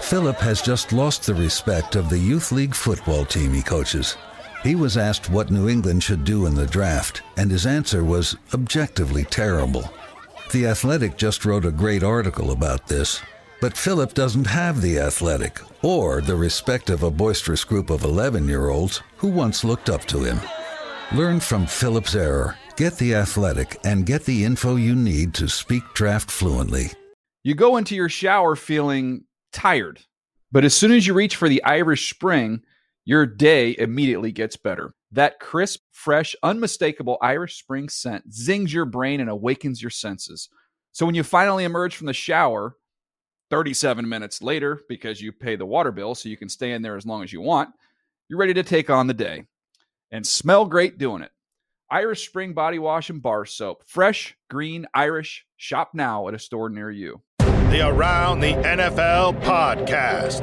Philip has just lost the respect of the youth league football team he coaches. He was asked what New England should do in the draft, and his answer was objectively terrible. The Athletic just wrote a great article about this, but Philip doesn't have the Athletic or the respect of a boisterous group of 11-year-olds who once looked up to him. Learn from Philip's error, get the Athletic, and get the info you need to speak draft fluently. You go into your shower feeling tired, but as soon as you reach for the Irish Spring, your day immediately gets better. That crisp, fresh, unmistakable Irish Spring scent zings your brain and awakens your senses. So when you finally emerge from the shower 37 minutes later, because you pay the water bill so you can stay in there as long as you want, you're ready to take on the day and smell great doing it. Irish Spring Body Wash and Bar Soap. Fresh, green, Irish. Shop now at a store near you. The Around the NFL podcast.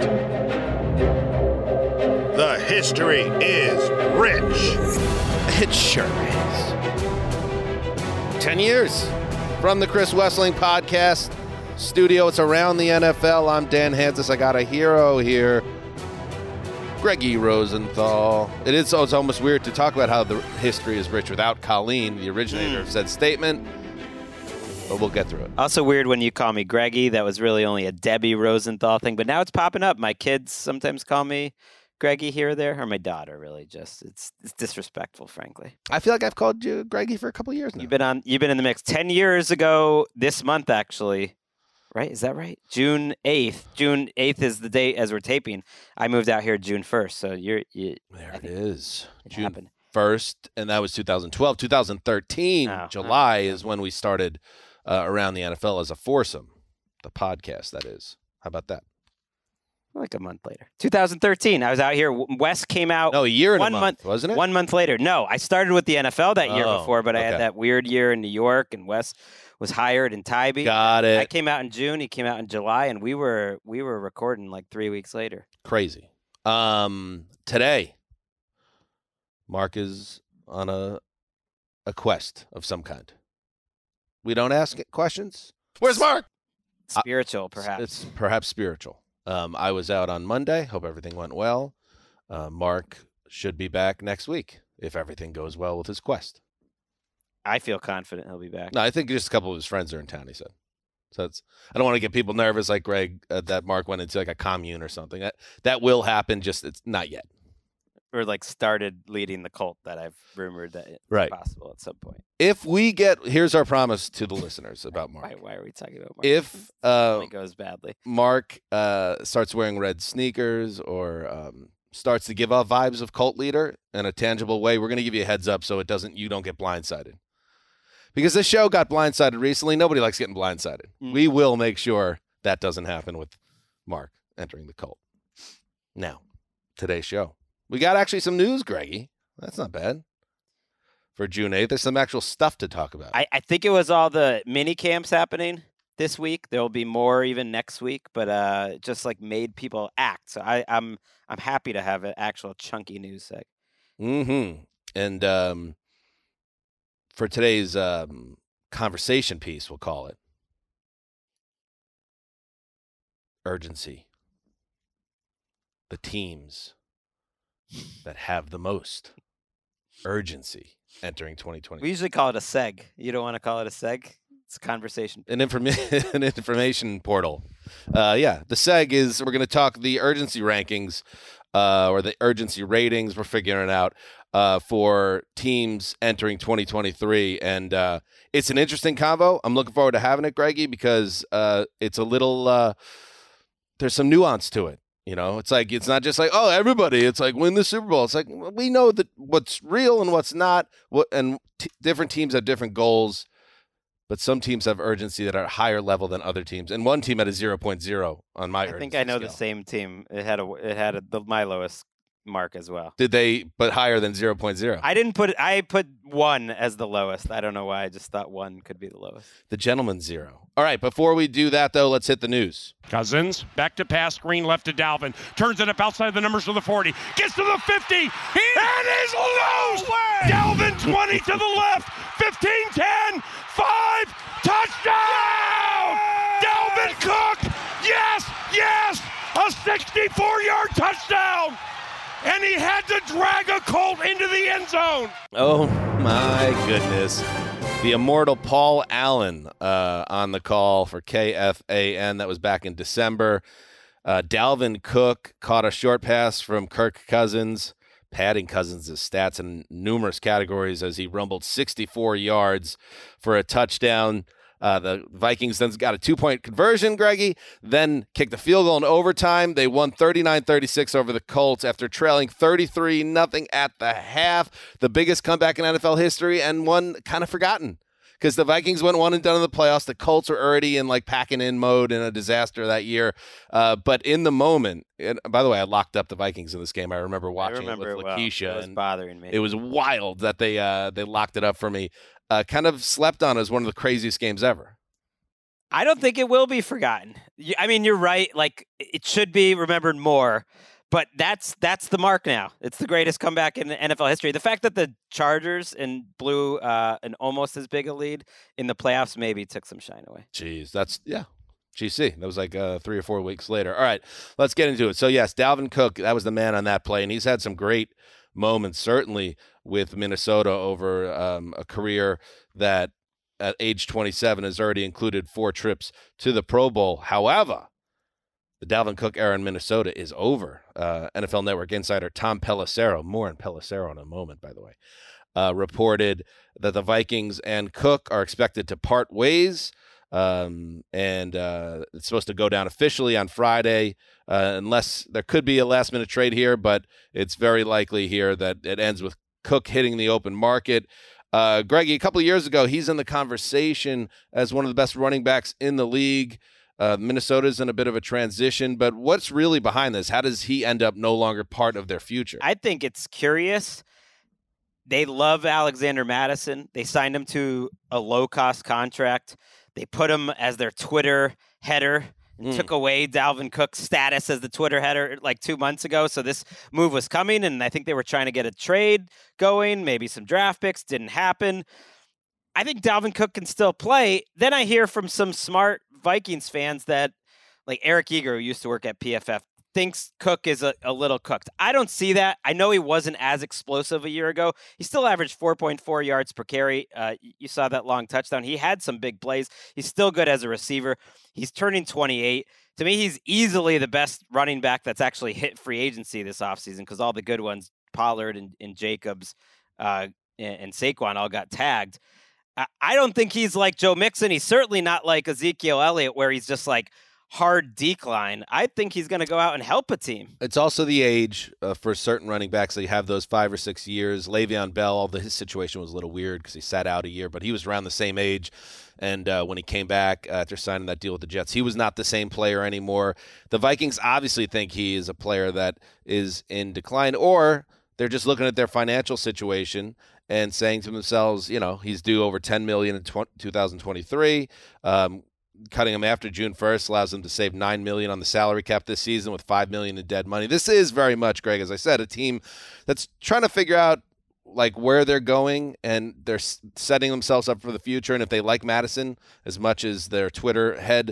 The history is rich. It sure is. 10 years from the Chris Wesseling podcast studio. It's Around the NFL. I'm Dan Hansis. I got a hero here, Greggy Rosenthal. It's almost weird to talk about how the history is rich without Colleen, the originator of said statement, but we'll get through it. Also weird when you call me Greggy. That was really only a Debbie Rosenthal thing, but now it's popping up. My kids sometimes call me Greggy here or there, or my daughter, really. Just it's disrespectful, frankly. I feel like I've called you Greggy for a couple of years now. You've been in the mix. 10 years ago this month, actually. Right? Is that right? June 8th. June 8th is the date as we're taping. I moved out here June 1st, so there it is. June happened. 1st, and that was 2012. 2013, July is when we started Around the NFL as a foursome, the podcast, that is. How about that? Like a month later. 2013. I was out here. Wes came out. No, a year and a month, wasn't it? 1 month later. No, I started with the NFL that year before, but I had that weird year in New York, and Wes was hired in Tybee. Got it. I came out in June. He came out in July, and we were recording like 3 weeks later. Crazy. Today, Mark is on a quest of some kind. We don't ask questions. Where's Mark? Spiritual, perhaps. It's perhaps spiritual. I was out on Monday. Hope everything went well. Mark should be back next week if everything goes well with his quest. I feel confident he'll be back. No, I think just a couple of his friends are in town, he said. So I don't want to get people nervous like Greg that Mark went into like a commune or something. That will happen, just it's not yet. Or like started leading the cult that I've rumored that it's possible at some point. If we here's our promise to the listeners about Mark. Why are we talking about Mark? If it goes badly, Mark starts wearing red sneakers or starts to give off vibes of cult leader in a tangible way, we're going to give you a heads up so you don't get blindsided. Because this show got blindsided recently. Nobody likes getting blindsided. We will make sure that doesn't happen with Mark entering the cult. Now, today's show. We got actually some news, Greggy. That's not bad. For June 8th, there's some actual stuff to talk about. I think it was all the mini camps happening this week. There will be more even next week, but just like made people act. So I'm happy to have an actual chunky news seg. Mm-hmm. And for today's conversation piece, we'll call it urgency. The teams that have the most urgency entering 2020. We usually call it a seg. You don't want to call it a seg? It's a conversation. An information portal. The seg is we're going to talk the urgency rankings or the urgency ratings. We're figuring it out for teams entering 2023. And it's an interesting convo. I'm looking forward to having it, Greggy, because it's a little there's some nuance to it. You know, it's like, it's not just like, oh, everybody, it's like win the Super Bowl. It's like, we know that what's real and what's not, different teams have different goals, but some teams have urgency that are at a higher level than other teams. And one team had a 0.0 on my urgency I think I know scale. The same team. It had my lowest mark as well. Did they, but higher than 0.0? I didn't put it. I put 1 as the lowest. I don't know why. I just thought 1 could be the lowest. The gentleman's 0. All right, before we do that, though, let's hit the news. Cousins, back to pass, screen left to Dalvin. Turns it up outside the numbers to the 40. Gets to the 50. And is loose. Dalvin 20 to the left. 15, 10, 5. Touchdown! Dalvin Cook. Yes. A 64-yard touchdown. And he had to drag a Colt into the end zone. Oh, my goodness. The immortal Paul Allen on the call for KFAN. That was back in December. Dalvin Cook caught a short pass from Kirk Cousins, padding Cousins' stats in numerous categories as he rumbled 64 yards for a touchdown. The Vikings then got a 2-point conversion, Greggy, then kicked the field goal in overtime. They won 39-36 over the Colts after trailing 33-0 at the half. The biggest comeback in NFL history, and one kind of forgotten because the Vikings went one and done in the playoffs. The Colts were already in packing in mode in a disaster that year. But in the moment, and by the way, I locked up the Vikings in this game. I remember watching it with Lakeisha. Well. It was bothering me. It was wild that they locked it up for me. Kind of slept on as one of the craziest games ever. I don't think it will be forgotten. I mean, you're right. It should be remembered more, but that's the mark now. It's the greatest comeback in NFL history. The fact that the Chargers blew an almost as big a lead in the playoffs maybe took some shine away. Jeez, GC. That was 3 or 4 weeks later. All right, let's get into it. So, yes, Dalvin Cook, that was the man on that play, and he's had some great moments, certainly with Minnesota over a career that at age 27 has already included 4 trips to the Pro Bowl. However, the Dalvin Cook era in Minnesota is over. NFL Network insider Tom Pelissero, more on Pelissero in a moment, by the way, reported that the Vikings and Cook are expected to part ways. And it's supposed to go down officially on Friday, unless there could be a last-minute trade here, but it's very likely here that it ends with Cook hitting the open market. Greggy, a couple of years ago, he's in the conversation as one of the best running backs in the league. Minnesota's in a bit of a transition, but what's really behind this? How does he end up no longer part of their future? I think it's curious. They love Alexander Mattison. They signed him to a low-cost contract. They put him as their Twitter header and took away Dalvin Cook's status as the Twitter header 2 months ago. So this move was coming, and I think they were trying to get a trade going, maybe some draft picks. Didn't happen. I think Dalvin Cook can still play. Then I hear from some smart Vikings fans that, Eric Eager, who used to work at PFF, thinks Cook is a little cooked. I don't see that. I know he wasn't as explosive a year ago. He still averaged 4.4 yards per carry. You saw that long touchdown. He had some big plays. He's still good as a receiver. He's turning 28. To me, he's easily the best running back that's actually hit free agency this offseason because all the good ones, Pollard and Jacobs and Saquon, all got tagged. I don't think he's like Joe Mixon. He's certainly not like Ezekiel Elliott where he's just hard decline. I think he's going to go out and help a team. It's also the age for certain running backs. They have those 5 or 6 years. Le'Veon Bell, although his situation was a little weird because he sat out a year, but he was around the same age. And when he came back after signing that deal with the Jets, he was not the same player anymore. The Vikings obviously think he is a player that is in decline, or they're just looking at their financial situation and saying to themselves, he's due over $10 million in 2023. Cutting him after June 1st allows them to save $9 million on the salary cap this season with $5 million in dead money. This is very much, Greg, as I said, a team that's trying to figure out where they're going, and they're setting themselves up for the future. And if they like Madison as much as their Twitter head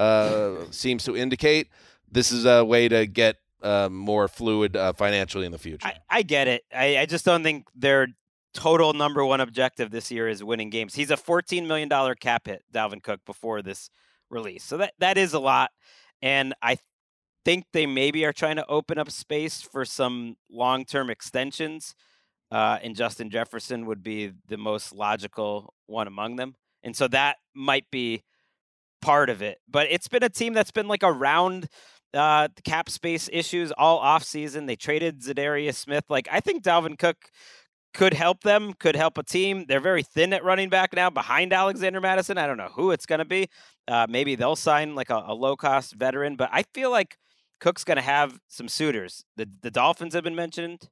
seems to indicate, this is a way to get more fluid financially in the future. I get it. I just don't think their total number one objective this year is winning games. He's a $14 million cap hit, Dalvin Cook, before this release. So that is a lot. And I think they maybe are trying to open up space for some long-term extensions. And Justin Jefferson would be the most logical one among them. And so that might be part of it. But it's been a team that's been around the cap space issues all offseason. They traded Zadarius Smith. I think Dalvin Cook could help them, could help a team. They're very thin at running back now behind Alexander Mattison. I don't know who it's going to be. Maybe they'll sign a low-cost veteran. But I feel like Cook's going to have some suitors. The Dolphins have been mentioned.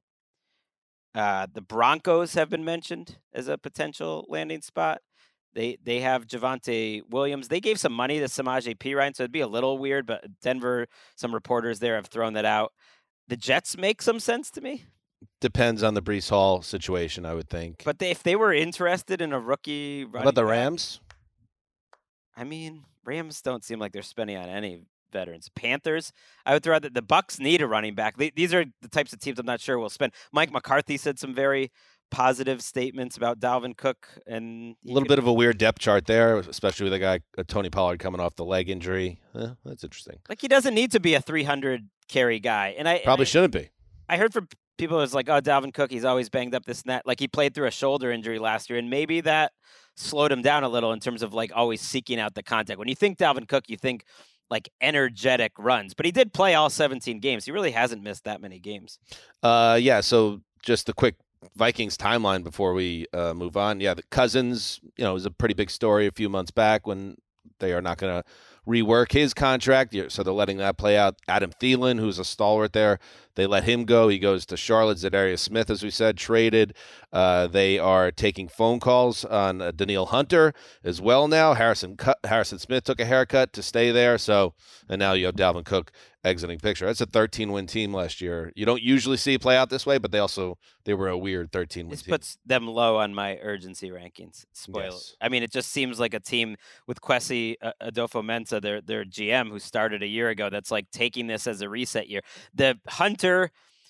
The Broncos have been mentioned as a potential landing spot. They have Javonte Williams. They gave some money to Samaje Perine, so it'd be a little weird, but Denver, some reporters there have thrown that out. The Jets make some sense to me. Depends on the Breece Hall situation, I would think. But if they were interested in a rookie running What about the Rams? I mean, Rams don't seem like they're spending on any veterans. Panthers, I would throw out that the Bucs need a running back. These are the types of teams I'm not sure will spend. Mike McCarthy said some very positive statements about Dalvin Cook, and a little bit of a weird depth chart there, especially with a guy Tony Pollard coming off the leg injury. That's interesting. Like, he doesn't need to be a 300 carry guy, and I probably shouldn't be. I heard from people who's like, oh, Dalvin Cook, he's always banged up, this and that. Like, he played through a shoulder injury last year, and maybe that slowed him down a little in terms of like always seeking out the contact. When you think Dalvin Cook, you think like energetic runs, but he did play all 17 games. He really hasn't missed that many games. Yeah. So just the quick Vikings timeline before we move on. Yeah, the Cousins, was a pretty big story a few months back when they are not going to rework his contract, so they're letting that play out. Adam Thielen, who's a stalwart there, they let him go. He goes to Charlotte. Zadarius Smith, as we said, traded. They are taking phone calls on Danielle Hunter as well now. Harrison Smith took a haircut to stay there. And now you have Dalvin Cook exiting picture. That's a 13-win team last year. You don't usually see it play out this way, but they were a weird 13-win team. This puts them low on my urgency rankings. Spoiler. Yes. I mean, it just seems like a team with Kwesi Adofo-Mensah, their GM, who started a year ago, that's like taking this as a reset year. The Hunter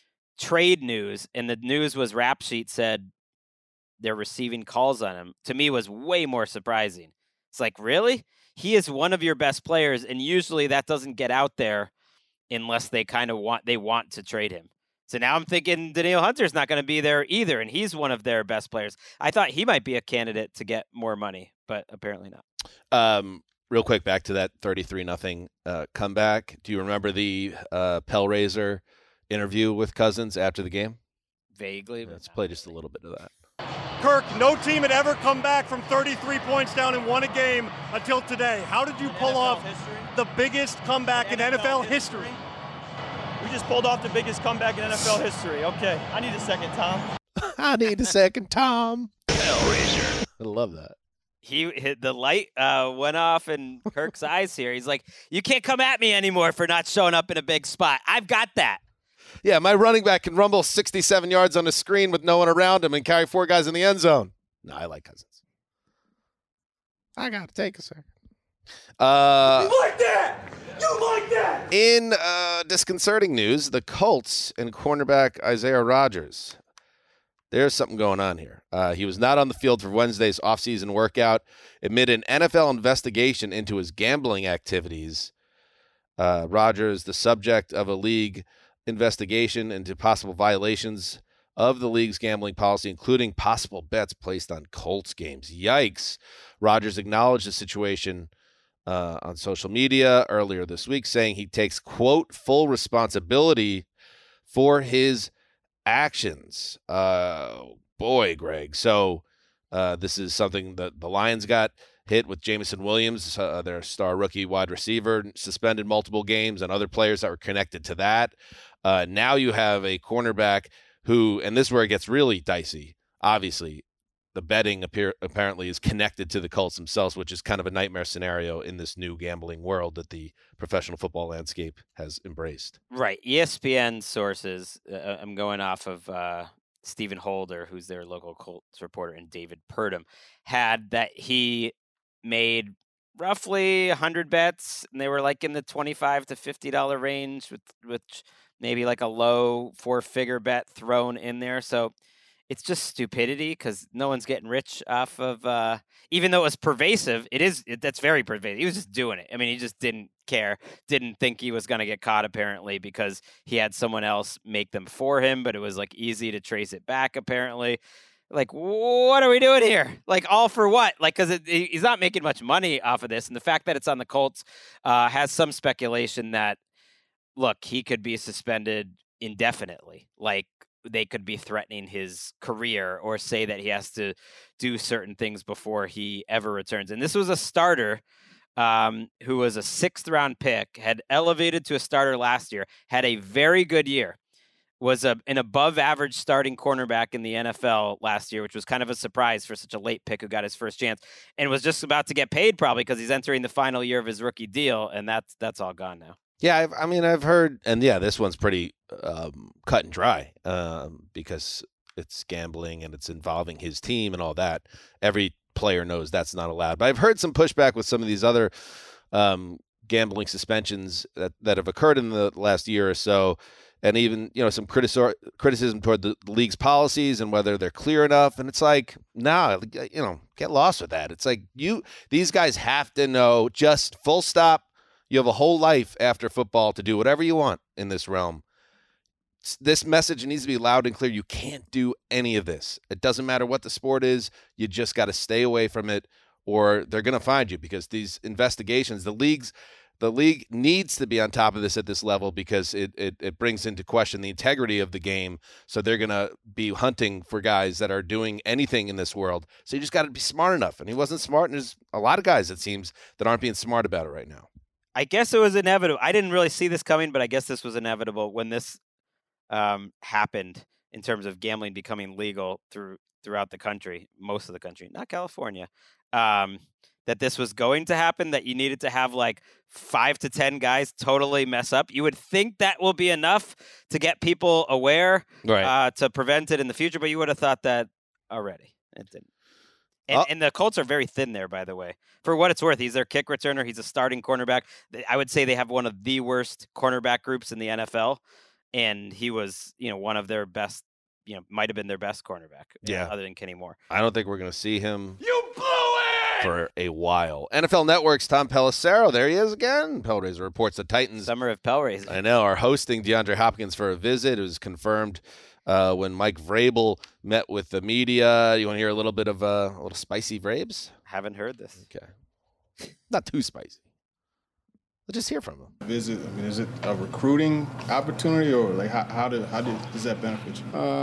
trade news, and the news was Rap Sheet said they're receiving calls on him, to me was way more surprising. It's like, really? He is one of your best players, and usually that doesn't get out there unless they kind of want to trade him. So now I'm thinking Danielle Hunter's not going to be there either, and he's one of their best players. I thought he might be a candidate to get more money, but apparently not. Real quick, back to that 33-0 comeback. Do you remember the Pellraiser interview with Cousins after the game? Vaguely. Let's play just a little bit of that. Kirk, no team had ever come back from 33 points down and won a game until today. How did you pull off the biggest comeback in NFL history? We just pulled off the biggest comeback in NFL history. Okay, I need a second, Tom. I need a second, Tom. Hellraiser. I love that. The light went off in Kirk's eyes here. He's like, you can't come at me anymore for not showing up in a big spot. I've got that. Yeah, my running back can rumble 67 yards on the screen with no one around him and carry 4 guys in the end zone. No, I like Cousins. I got to take a second. You like that? You like that? In disconcerting news, the Colts and cornerback Isaiah Rodgers. There's something going on here. He was not on the field for Wednesday's offseason workout amid an NFL investigation into his gambling activities. Rodgers, the subject of a league investigation into possible violations of the league's gambling policy, including possible bets placed on Colts games. Yikes. Rodgers acknowledged the situation on social media earlier this week, saying he takes, quote, full responsibility for his actions. Boy, Greg. So this is something that the Lions got hit with. Jameson Williams, their star rookie wide receiver, suspended multiple games, and other players that were connected to that. Now you have a cornerback who, and this is where it gets really dicey. Obviously, the betting apparently is connected to the Colts themselves, which is kind of a nightmare scenario in this new gambling world that the professional football landscape has embraced. Right. ESPN sources, I'm going off of Stephen Holder, who's their local Colts reporter, and David Purdom, had that he made roughly 100 bets, and they were like in the $25 to $50 range, with maybe like a low 4-figure bet thrown in there. So it's just stupidity because no one's getting rich off of, even though it was pervasive, that's very pervasive. He was just doing it. I mean, he just didn't care, didn't think he was going to get caught apparently because he had someone else make them for him, but it was like easy to trace it back apparently. Like, what are we doing here? Like, all for what? Like, because he's not making much money off of this. And the fact that it's on the Colts has some speculation that, look, he could be suspended indefinitely. Like, they could be threatening his career or say that he has to do certain things before he ever returns. And this was a starter who was a 6th-round pick, had elevated to a starter last year, had a very good year, was an above-average starting cornerback in the NFL last year, which was kind of a surprise for such a late pick who got his first chance, and was just about to get paid probably because he's entering the final year of his rookie deal, and that's all gone now. Yeah, I've heard, and yeah, this one's pretty cut and dry because it's gambling and it's involving his team and all that. Every player knows that's not allowed. But I've heard some pushback with some of these other gambling suspensions that have occurred in the last year or so, and even some criticism toward the league's policies and whether they're clear enough. And it's like, nah, get lost with that. It's like these guys have to know, just full stop. You have a whole life after football to do whatever you want in this realm. This message needs to be loud and clear. You can't do any of this. It doesn't matter what the sport is. You just got to stay away from it, or they're going to find you, because these investigations, the league needs to be on top of this at this level, because it brings into question the integrity of the game. So they're going to be hunting for guys that are doing anything in this world. So you just got to be smart enough. And he wasn't smart. And there's a lot of guys, it seems, that aren't being smart about it right now. I guess it was inevitable. I didn't really see this coming, but I guess this was inevitable when this happened, in terms of gambling becoming legal throughout the country, most of the country, not California, that this was going to happen, that you needed to have like 5 to 10 guys totally mess up. You would think that will be enough to get people aware, right, to prevent it in the future, but you would have thought that already. It didn't. And the Colts are very thin there, by the way. For what it's worth, he's their kick returner. He's a starting cornerback. I would say they have one of the worst cornerback groups in the NFL. And he was, one of their best, might have been their best cornerback, other than Kenny Moore. I don't think we're going to see him for a while. NFL Network's Tom Pelissero, there he is again. Pellraiser reports the Titans. Summer of Pellraiser. I know, are hosting DeAndre Hopkins for a visit. It was confirmed when Mike Vrabel met with the media. You want to hear a little bit of a little spicy Vrabes? Haven't heard this. Okay. Not too spicy. Let's just hear from him. Is it a recruiting opportunity, or like how does that benefit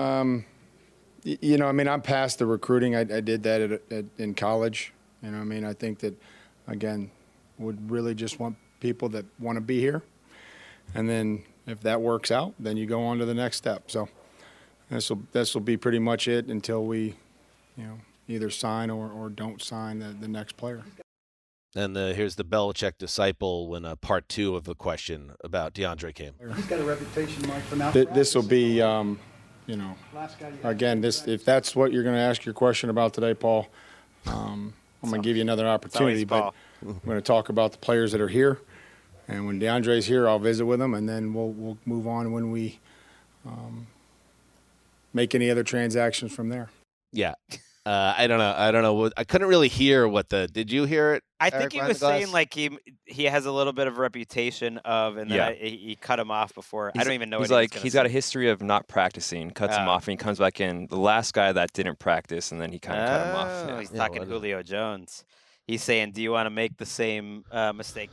you? I'm past the recruiting. I did that in college. I think that, again, would really just want people that want to be here. And then if that works out, then you go on to the next step. So this will be pretty much it until we, either sign or don't sign the next player. And here's the Belichick disciple when part 2 of the question about DeAndre came. He's got a reputation, Mike, for now. This will be, again, if that's what you're going to ask your question about today, Paul, I'm going to give you another opportunity. But I'm going to talk about the players that are here. And when DeAndre's here, I'll visit with him, and then we'll move on when we make any other transactions from there. Yeah. I don't know. I couldn't really hear did you hear it? I think he was saying like he has a little bit of a reputation of, and then he cut him off before. I don't even know. He's got a history of not practicing, cuts him off, and he comes back in. The last guy that didn't practice, and then he kind of cut him off. Yeah. He's talking Julio Jones. He's saying, do you want to make the same mistake?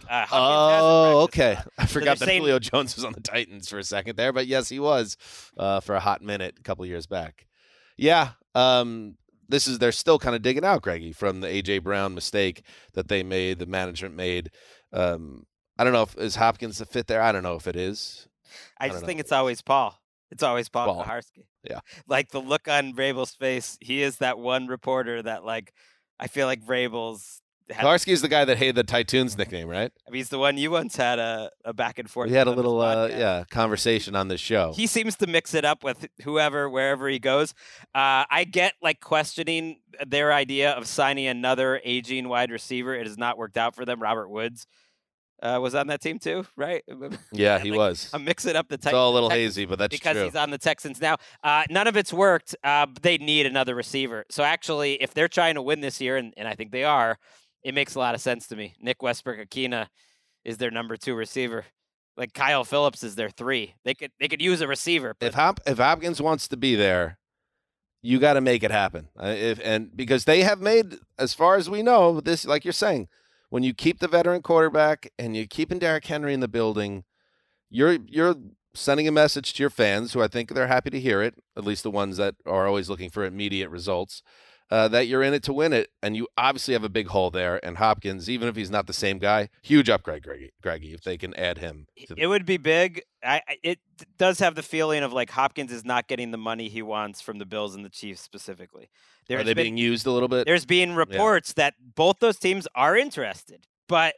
Okay. I forgot that Julio Jones was on the Titans for a second there, but yes, he was for a hot minute a couple years back. Yeah. They're still kind of digging out, Greggy, from the A.J. Brown mistake that they made, the management made. I don't know is Hopkins the fit there? I don't know if it is. I just think it's always Paul. It's always Paul Kuharsky. Yeah. Like the look on Vrabel's face, he is that one reporter that I feel like Vrabel's. Kuharsky is the guy that hated the Tytoons nickname, right? I mean, he's the one you once had a back and forth. We had a little conversation on this show. He seems to mix it up with whoever, wherever he goes. I get questioning their idea of signing another aging wide receiver. It has not worked out for them. Robert Woods was on that team too, right? Yeah, he was. I'm mixing up the Titans. It's all a little hazy, but that's because true. He's on the Texans now. None of it's worked. They need another receiver. So actually, if they're trying to win this year, and I think they are, it makes a lot of sense to me. Nick Westbrook-Akina is their number 2 receiver. Like Kyle Phillips is their 3. They could use a receiver. If Hopkins wants to be there, you got to make it happen. Because they have made, as far as we know, this, like you're saying, when you keep the veteran quarterback and you're keeping Derrick Henry in the building, you're sending a message to your fans, who I think they're happy to hear it, at least the ones that are always looking for immediate results, that you're in it to win it. And you obviously have a big hole there. And Hopkins, even if he's not the same guy, huge upgrade, Greggy, if they can add him. It would be big. It does have the feeling of Hopkins is not getting the money he wants from the Bills and the Chiefs specifically. Are they being used a little bit? There's being reports that both those teams are interested, but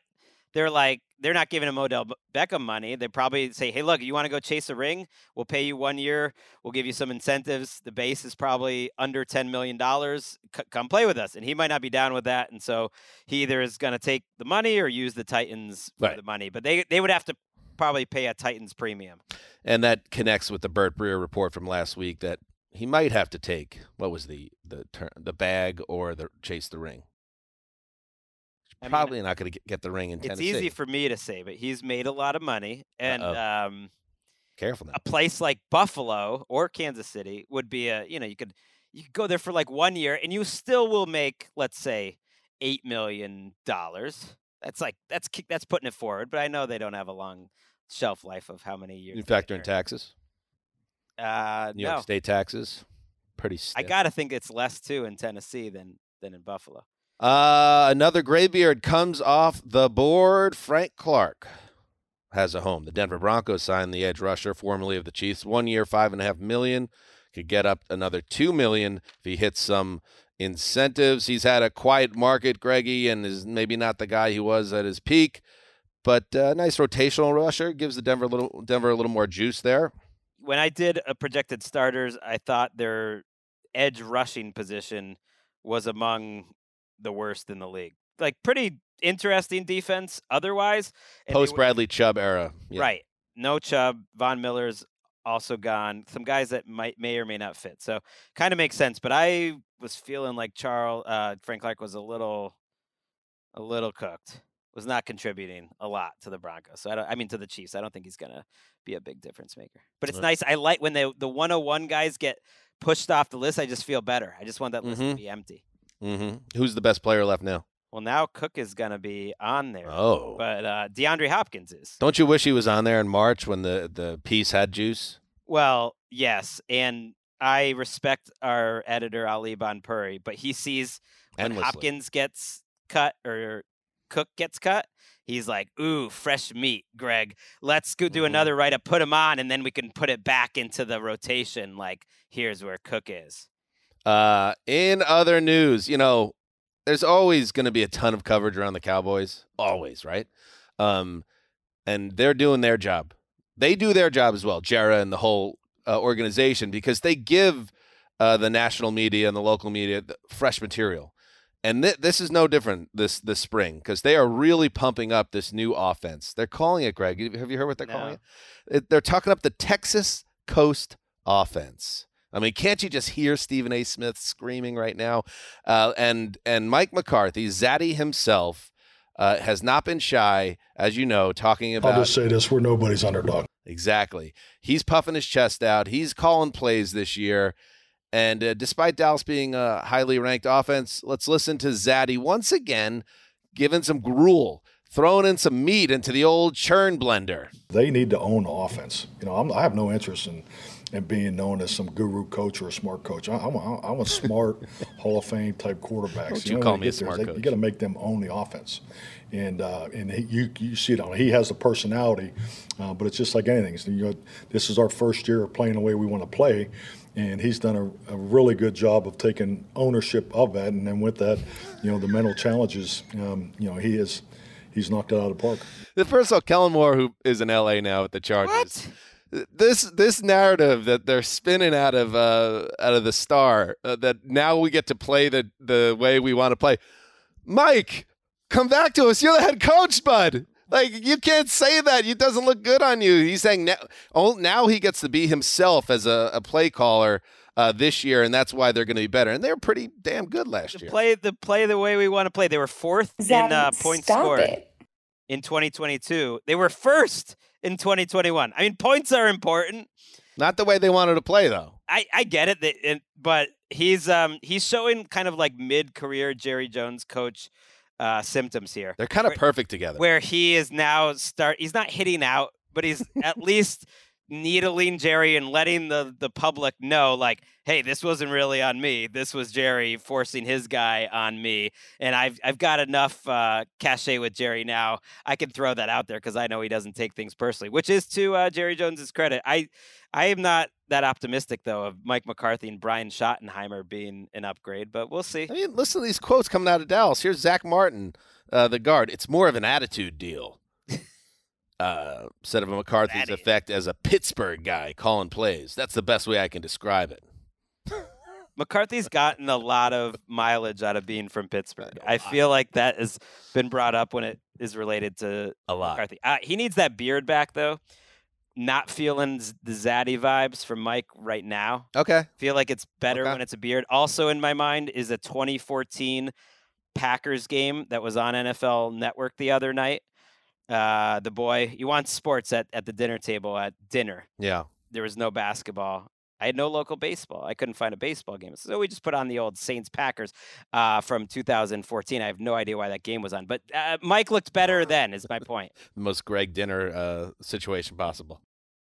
they're not giving him Odell Beckham money. They probably say, hey, look, you want to go chase a ring? We'll pay you 1 year. We'll give you some incentives. The base is probably under $10 million. Come play with us. And he might not be down with that. And so he either is going to take the money or use the Titans for the money. But they would have to probably pay a Titans premium. And that connects with the Burt Breer report from last week that he might have to take, what was the bag or the chase the ring? Probably not going to get the ring in Tennessee. It's easy for me to say, but he's made a lot of money. And careful now. A place like Buffalo or Kansas City would be you could go there for like 1 year and you still will make, let's say, $8 million. That's putting it forward, but I know they don't have a long shelf life of how many years. You factor in taxes? New York No. State taxes? Pretty stiff. I got to think it's less, too, in Tennessee than in Buffalo. Another graybeard comes off the board. Frank Clark has a home. The Denver Broncos signed the edge rusher, formerly of the Chiefs. 1 year, $5.5 million. Could get up another $2 million if he hits some incentives. He's had a quiet market, Greggy, and is maybe not the guy he was at his peak. But a nice rotational rusher gives the Denver a little more juice there. When I did a projected starters, I thought their edge rushing position was among the worst in the league. Like, pretty interesting defense otherwise. Post Bradley Chubb era. Yeah. Right. No Chubb. Von Miller's also gone. Some guys that may or may not fit. So kind of makes sense. But I was feeling like Frank Clark was a little cooked. Was not contributing a lot to the Broncos. So to the Chiefs. I don't think he's gonna be a big difference maker. But it's nice. I like when the 101 guys get pushed off the list. I just feel better. I just want that list to be empty. Mm-hmm. Who's the best player left now? Well, now Cook is going to be on there. Oh. But DeAndre Hopkins is. Don't you wish he was on there in March when the piece had juice? Well, yes. And I respect our editor, Ali Bonpuri, but he sees when Hopkins gets cut or Cook gets cut. He's like, ooh, fresh meat, Greg. Let's go do another write-up, put him on, and then we can put it back into the rotation. Like, here's where Cook is. In other news, there's always going to be a ton of coverage around the Cowboys. Always, right? And they're doing their job. They do their job as well, Jera and the whole organization, because they give the national media and the local media fresh material. And this is no different this spring because they are really pumping up this new offense. They're calling it, Greg. Have you heard what they're calling it? They're talking up the Texas Coast offense. I mean, can't you just hear Stephen A. Smith screaming right now? And Mike McCarthy, Zaddy himself, has not been shy, as you know, talking about. I'll just say this: we're nobody's underdog. Exactly. He's puffing his chest out. He's calling plays this year. And despite Dallas being a highly ranked offense, let's listen to Zaddy once again, giving some gruel, throwing in some meat into the old churn blender. They need to own the offense. I have no interest in being known as some guru coach or a smart coach. I'm a smart Hall of Fame type quarterback. Don't you call me a smart coach. You got to make them own the offense, and you see it on. He has the personality, but it's just like anything. This is our first year of playing the way we want to play, and he's done a really good job of taking ownership of that. And then with that, the mental challenges, he's knocked it out of the park. First of all, Kellen Moore, who is in LA now with the Chargers. What? This narrative that they're spinning out of the Star, that now we get to play the way we want to play. Mike, come back to us. You're the head coach, bud. Like, you can't say that. It doesn't look good on you. He's saying now he gets to be himself as a play caller this year, and that's why they're going to be better. And they were pretty damn good last year. Play the way we want to play. They were fourth in points scored in 2022. They were first in 2021. I mean, points are important. Not the way they wanted to play, though. I get it, but he's showing kind of like mid-career Jerry Jones coach symptoms here. They're kind of perfect together. Where he is now he's not hitting out, but he's at least needling Jerry and letting the public know, like, hey, this wasn't really on me. This was Jerry forcing his guy on me. And I've got enough cachet with Jerry now. I can throw that out there because I know he doesn't take things personally, which is to Jerry Jones's credit. I am not that optimistic, though, of Mike McCarthy and Brian Schottenheimer being an upgrade, but we'll see. I mean, listen to these quotes coming out of Dallas. Here's Zach Martin, the guard. It's more of an attitude deal. Instead of a McCarthy's effect as a Pittsburgh guy calling plays. That's the best way I can describe it. McCarthy's gotten a lot of mileage out of being from Pittsburgh. I feel like that has been brought up when it is related to a lot. McCarthy. He needs that beard back, though. Not feeling the zaddy vibes from Mike right now. Okay. Feel like it's better when it's a beard. Also in my mind is a 2014 Packers game that was on NFL Network the other night. The boy, you want sports at the dinner table at dinner. Yeah. There was no basketball. I had no local baseball. I couldn't find a baseball game. So we just put on the old Saints-Packers from 2014. I have no idea why that game was on. But Mike looked better then, is my point. The most Greg Dinner situation possible.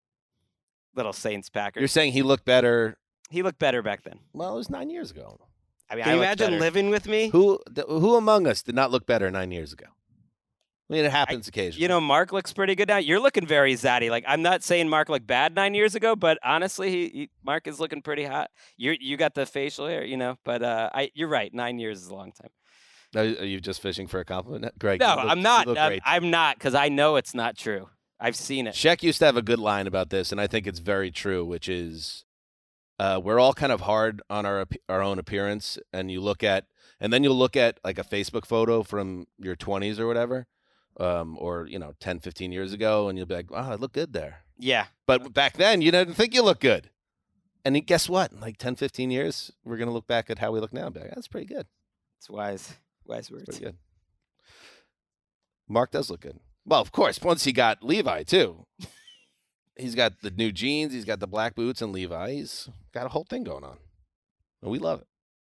Little Saints-Packers. You're saying he looked better? He looked better back then. Well, it was 9 years ago. I mean, can you imagine living with me? Who among us did not look better 9 years ago? I mean, it happens occasionally. You know, Mark looks pretty good now. You're looking very zaddy. Like, I'm not saying Mark looked bad 9 years ago, but honestly, Mark is looking pretty hot. You got the facial hair, you know. But you're right. 9 years is a long time. Are you just fishing for a compliment, Greg? No, I'm not. I'm not, because I know it's not true. I've seen it. Sheck used to have a good line about this, and I think it's very true, which is we're all kind of hard on our own appearance, and then you look at like a Facebook photo from your 20s or whatever. Or 10, 15 years ago, and you'll be like, "Oh, I look good there." Yeah. But back then, you didn't think you looked good. And guess what? In like 10, 15 years, we're gonna look back at how we look now and be like, "That's pretty good." It's wise words. Pretty good. Mark does look good. Well, of course, once he got Levi too. He's got the new jeans. He's got the black boots and Levi. He's got a whole thing going on, and we love it.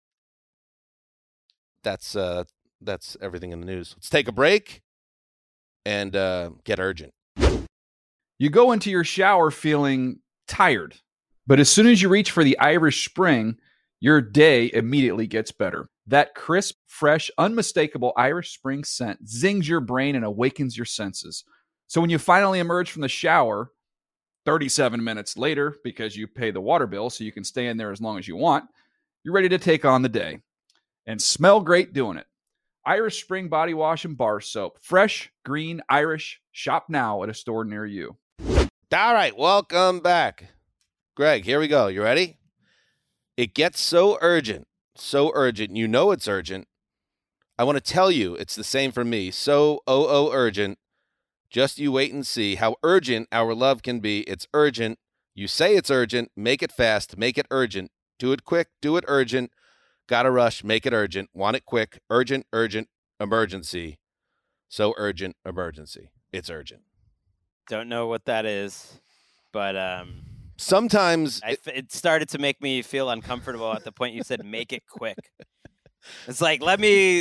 That's everything in the news. Let's take a break. And get urgent. You go into your shower feeling tired, but as soon as you reach for the Irish Spring, your day immediately gets better. That crisp, fresh, unmistakable Irish Spring scent zings your brain and awakens your senses. So when you finally emerge from the shower, 37 minutes later, because you pay the water bill so you can stay in there as long as you want, you're ready to take on the day and smell great doing it. Irish Spring Body Wash and Bar Soap. Fresh, green, Irish. Shop now at a store near you. All right, welcome back. Greg, here we go. You ready? It gets so urgent. You know it's urgent. I want to tell you it's the same for me. So urgent. Just you wait and see how urgent our love can be. It's urgent. You say it's urgent. Make it fast. Make it urgent. Do it quick. Do it urgent. Gotta rush, make it urgent, want it quick, urgent, emergency. So urgent, emergency. It's urgent. Don't know what that is, but sometimes it started to make me feel uncomfortable at the point you said make it quick. It's like let me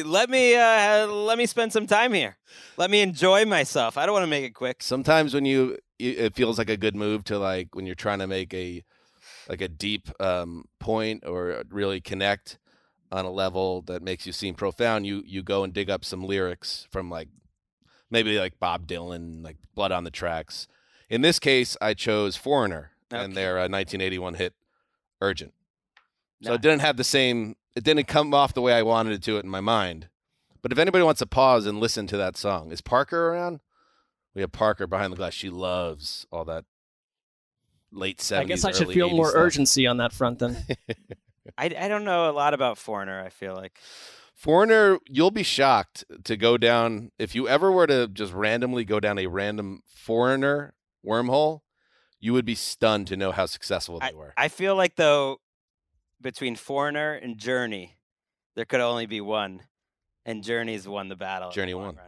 spend some time here. Let me enjoy myself. I don't want to make it quick. Sometimes when it feels like a good move to like when you're trying to make a deep point or really connect on a level that makes you seem profound, you go and dig up some lyrics from like maybe like Bob Dylan, like Blood on the Tracks. In this case, I chose Foreigner and their 1981 hit Urgent. So it didn't have it didn't come off the way I wanted it to in my mind. But if anybody wants to pause and listen to that song, is Parker around? We have Parker behind the glass. She loves all that late 70s, I guess I should feel more urgency on that front then. I don't know a lot about Foreigner, I feel like. Foreigner, you'll be shocked to go down, if you ever were to just randomly go down a random Foreigner wormhole, you would be stunned to know how successful they were. I feel like, though, between Foreigner and Journey, there could only be one, and Journey's won the battle. Journey won.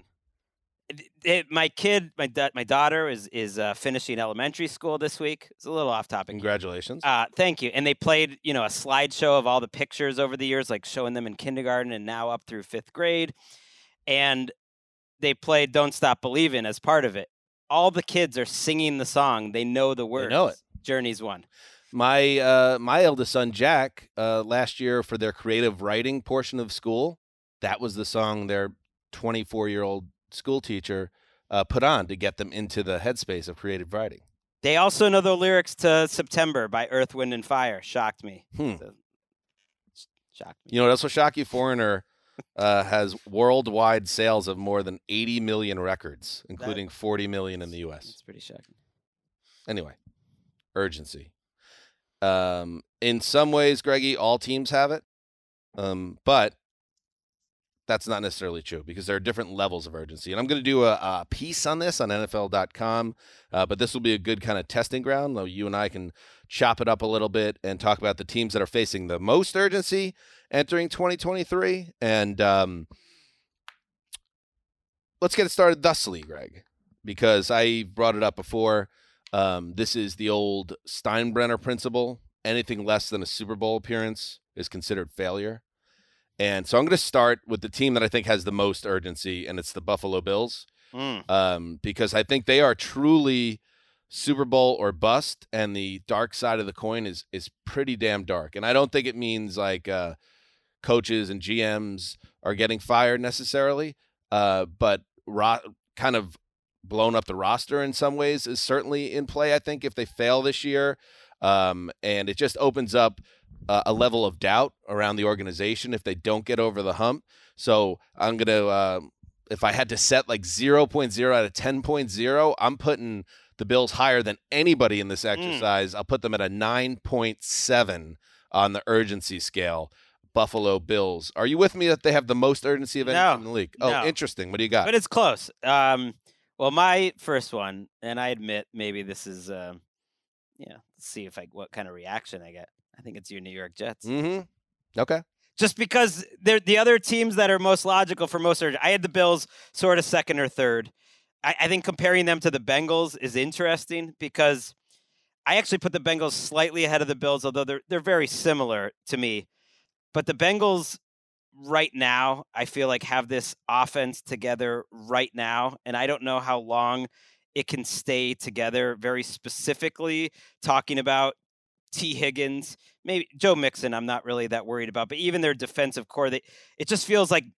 My daughter is finishing elementary school this week. It's a little off topic. Congratulations. Thank you. And they played, a slideshow of all the pictures over the years, like showing them in kindergarten and now up through 5th grade. And they played Don't Stop Believin' as part of it. all the kids are singing the song. They know the words. They know it. Journey's one. My eldest son, Jack, last year for their creative writing portion of school, that was the song their 24-year-old school teacher put on to get them into the headspace of creative writing. They also know the lyrics to September by Earth, Wind, and Fire. Shocked me. Shocked me. You know what else will shock you? Foreigner has worldwide sales of more than 80 million records, including 40 million in the U.S. That's pretty shocking. Anyway, urgency. In some ways, Greggy, all teams have it, but that's not necessarily true because there are different levels of urgency. And I'm going to do a piece on this on NFL.com, but this will be a good kind of testing ground. Though you and I can chop it up a little bit and talk about the teams that are facing the most urgency entering 2023. And let's get it started thusly, Greg, because I brought it up before. This is the old Steinbrenner principle. Anything less than a Super Bowl appearance is considered failure. And so I'm going to start with the team that I think has the most urgency, and it's the Buffalo Bills, because I think they are truly Super Bowl or bust, and the dark side of the coin is pretty damn dark. And I don't think it means like coaches and GMs are getting fired necessarily, but kind of blown up the roster in some ways is certainly in play, I think, if they fail this year. And it just opens up a level of doubt around the organization if they don't get over the hump. So I'm going to, if I had to set like 0.0 out of 10.0, I'm putting the Bills higher than anybody in this exercise. I'll put them at a 9.7 on the urgency scale. Buffalo Bills. Are you with me that they have the most urgency of any team in the league? Oh, interesting. What do you got? But it's close. Well, my first one, and I admit maybe this is, let's see what kind of reaction I get. I think it's your New York Jets. Mm-hmm. Okay. Just because they're the other teams that are most logical for most urgent. I had the Bills sort of second or third. I think comparing them to the Bengals is interesting because I actually put the Bengals slightly ahead of the Bills, although they're very similar to me. But the Bengals right now, I feel like have this offense together right now, and I don't know how long it can stay together. Very specifically talking about T. Higgins, maybe Joe Mixon, I'm not really that worried about, but even their defensive core, it just feels like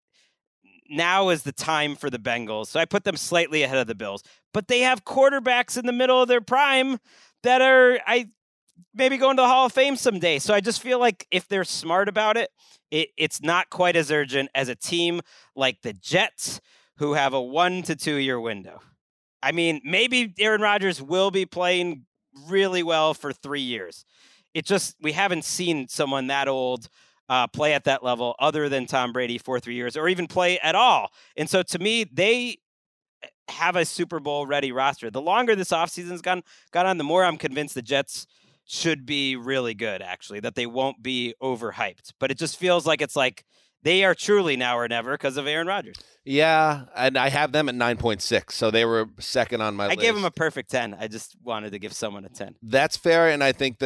now is the time for the Bengals. So I put them slightly ahead of the Bills, but they have quarterbacks in the middle of their prime that are maybe going to the Hall of Fame someday. So I just feel like if they're smart about it, it's not quite as urgent as a team like the Jets, who have a 1 to 2 year window. I mean, maybe Aaron Rodgers will be playing really well for 3 years. We haven't seen someone that old play at that level other than Tom Brady for 3 years or even play at all. And so to me, they have a Super Bowl ready roster. The longer this offseason's gone on, the more I'm convinced the Jets should be really good, actually, that they won't be overhyped. But it just feels like it's like they are truly now or never because of Aaron Rodgers. Yeah, and I have them at 9.6, so they were second on my list. I gave them a perfect 10. I just wanted to give someone a 10. That's fair, and I think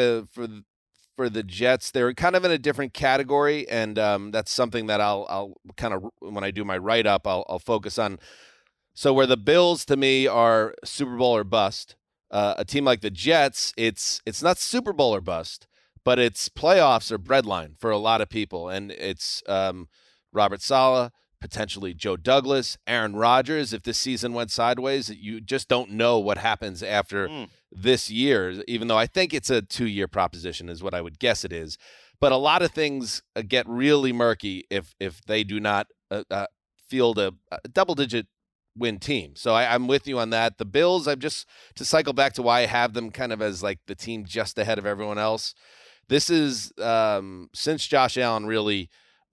for the Jets, they're kind of in a different category, and that's something that I'll kind of, when I do my write-up, I'll focus on. So where the Bills, to me, are Super Bowl or bust, a team like the Jets, it's not Super Bowl or bust, but it's playoffs or breadline for a lot of people, and it's Robert Saleh, potentially Joe Douglas, Aaron Rodgers. If this season went sideways, you just don't know what happens after this year, even though I think it's a 2-year proposition is what I would guess it is. But a lot of things get really murky if they do not field a double-digit win team. So I'm with you on that. The Bills, I'm just to cycle back to why I have them kind of as like the team just ahead of everyone else. This is since Josh Allen really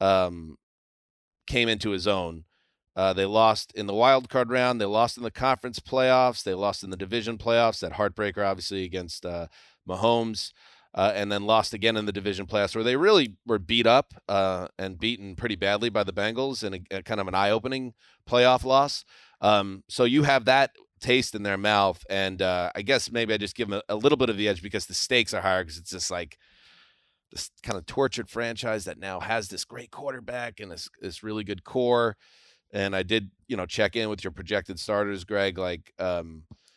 came into his own. They lost in the wild card round. They lost in the conference playoffs. They lost in the division playoffs. That heartbreaker, obviously, against Mahomes. And then lost again in the division playoffs, where they really were beat up and beaten pretty badly by the Bengals in a kind of an eye-opening playoff loss. So you have that taste in their mouth, and I guess maybe I just give them a little bit of the edge because the stakes are higher, because it's just like this kind of tortured franchise that now has this great quarterback and this really good core. And I did, check in with your projected starters, Greg. Like,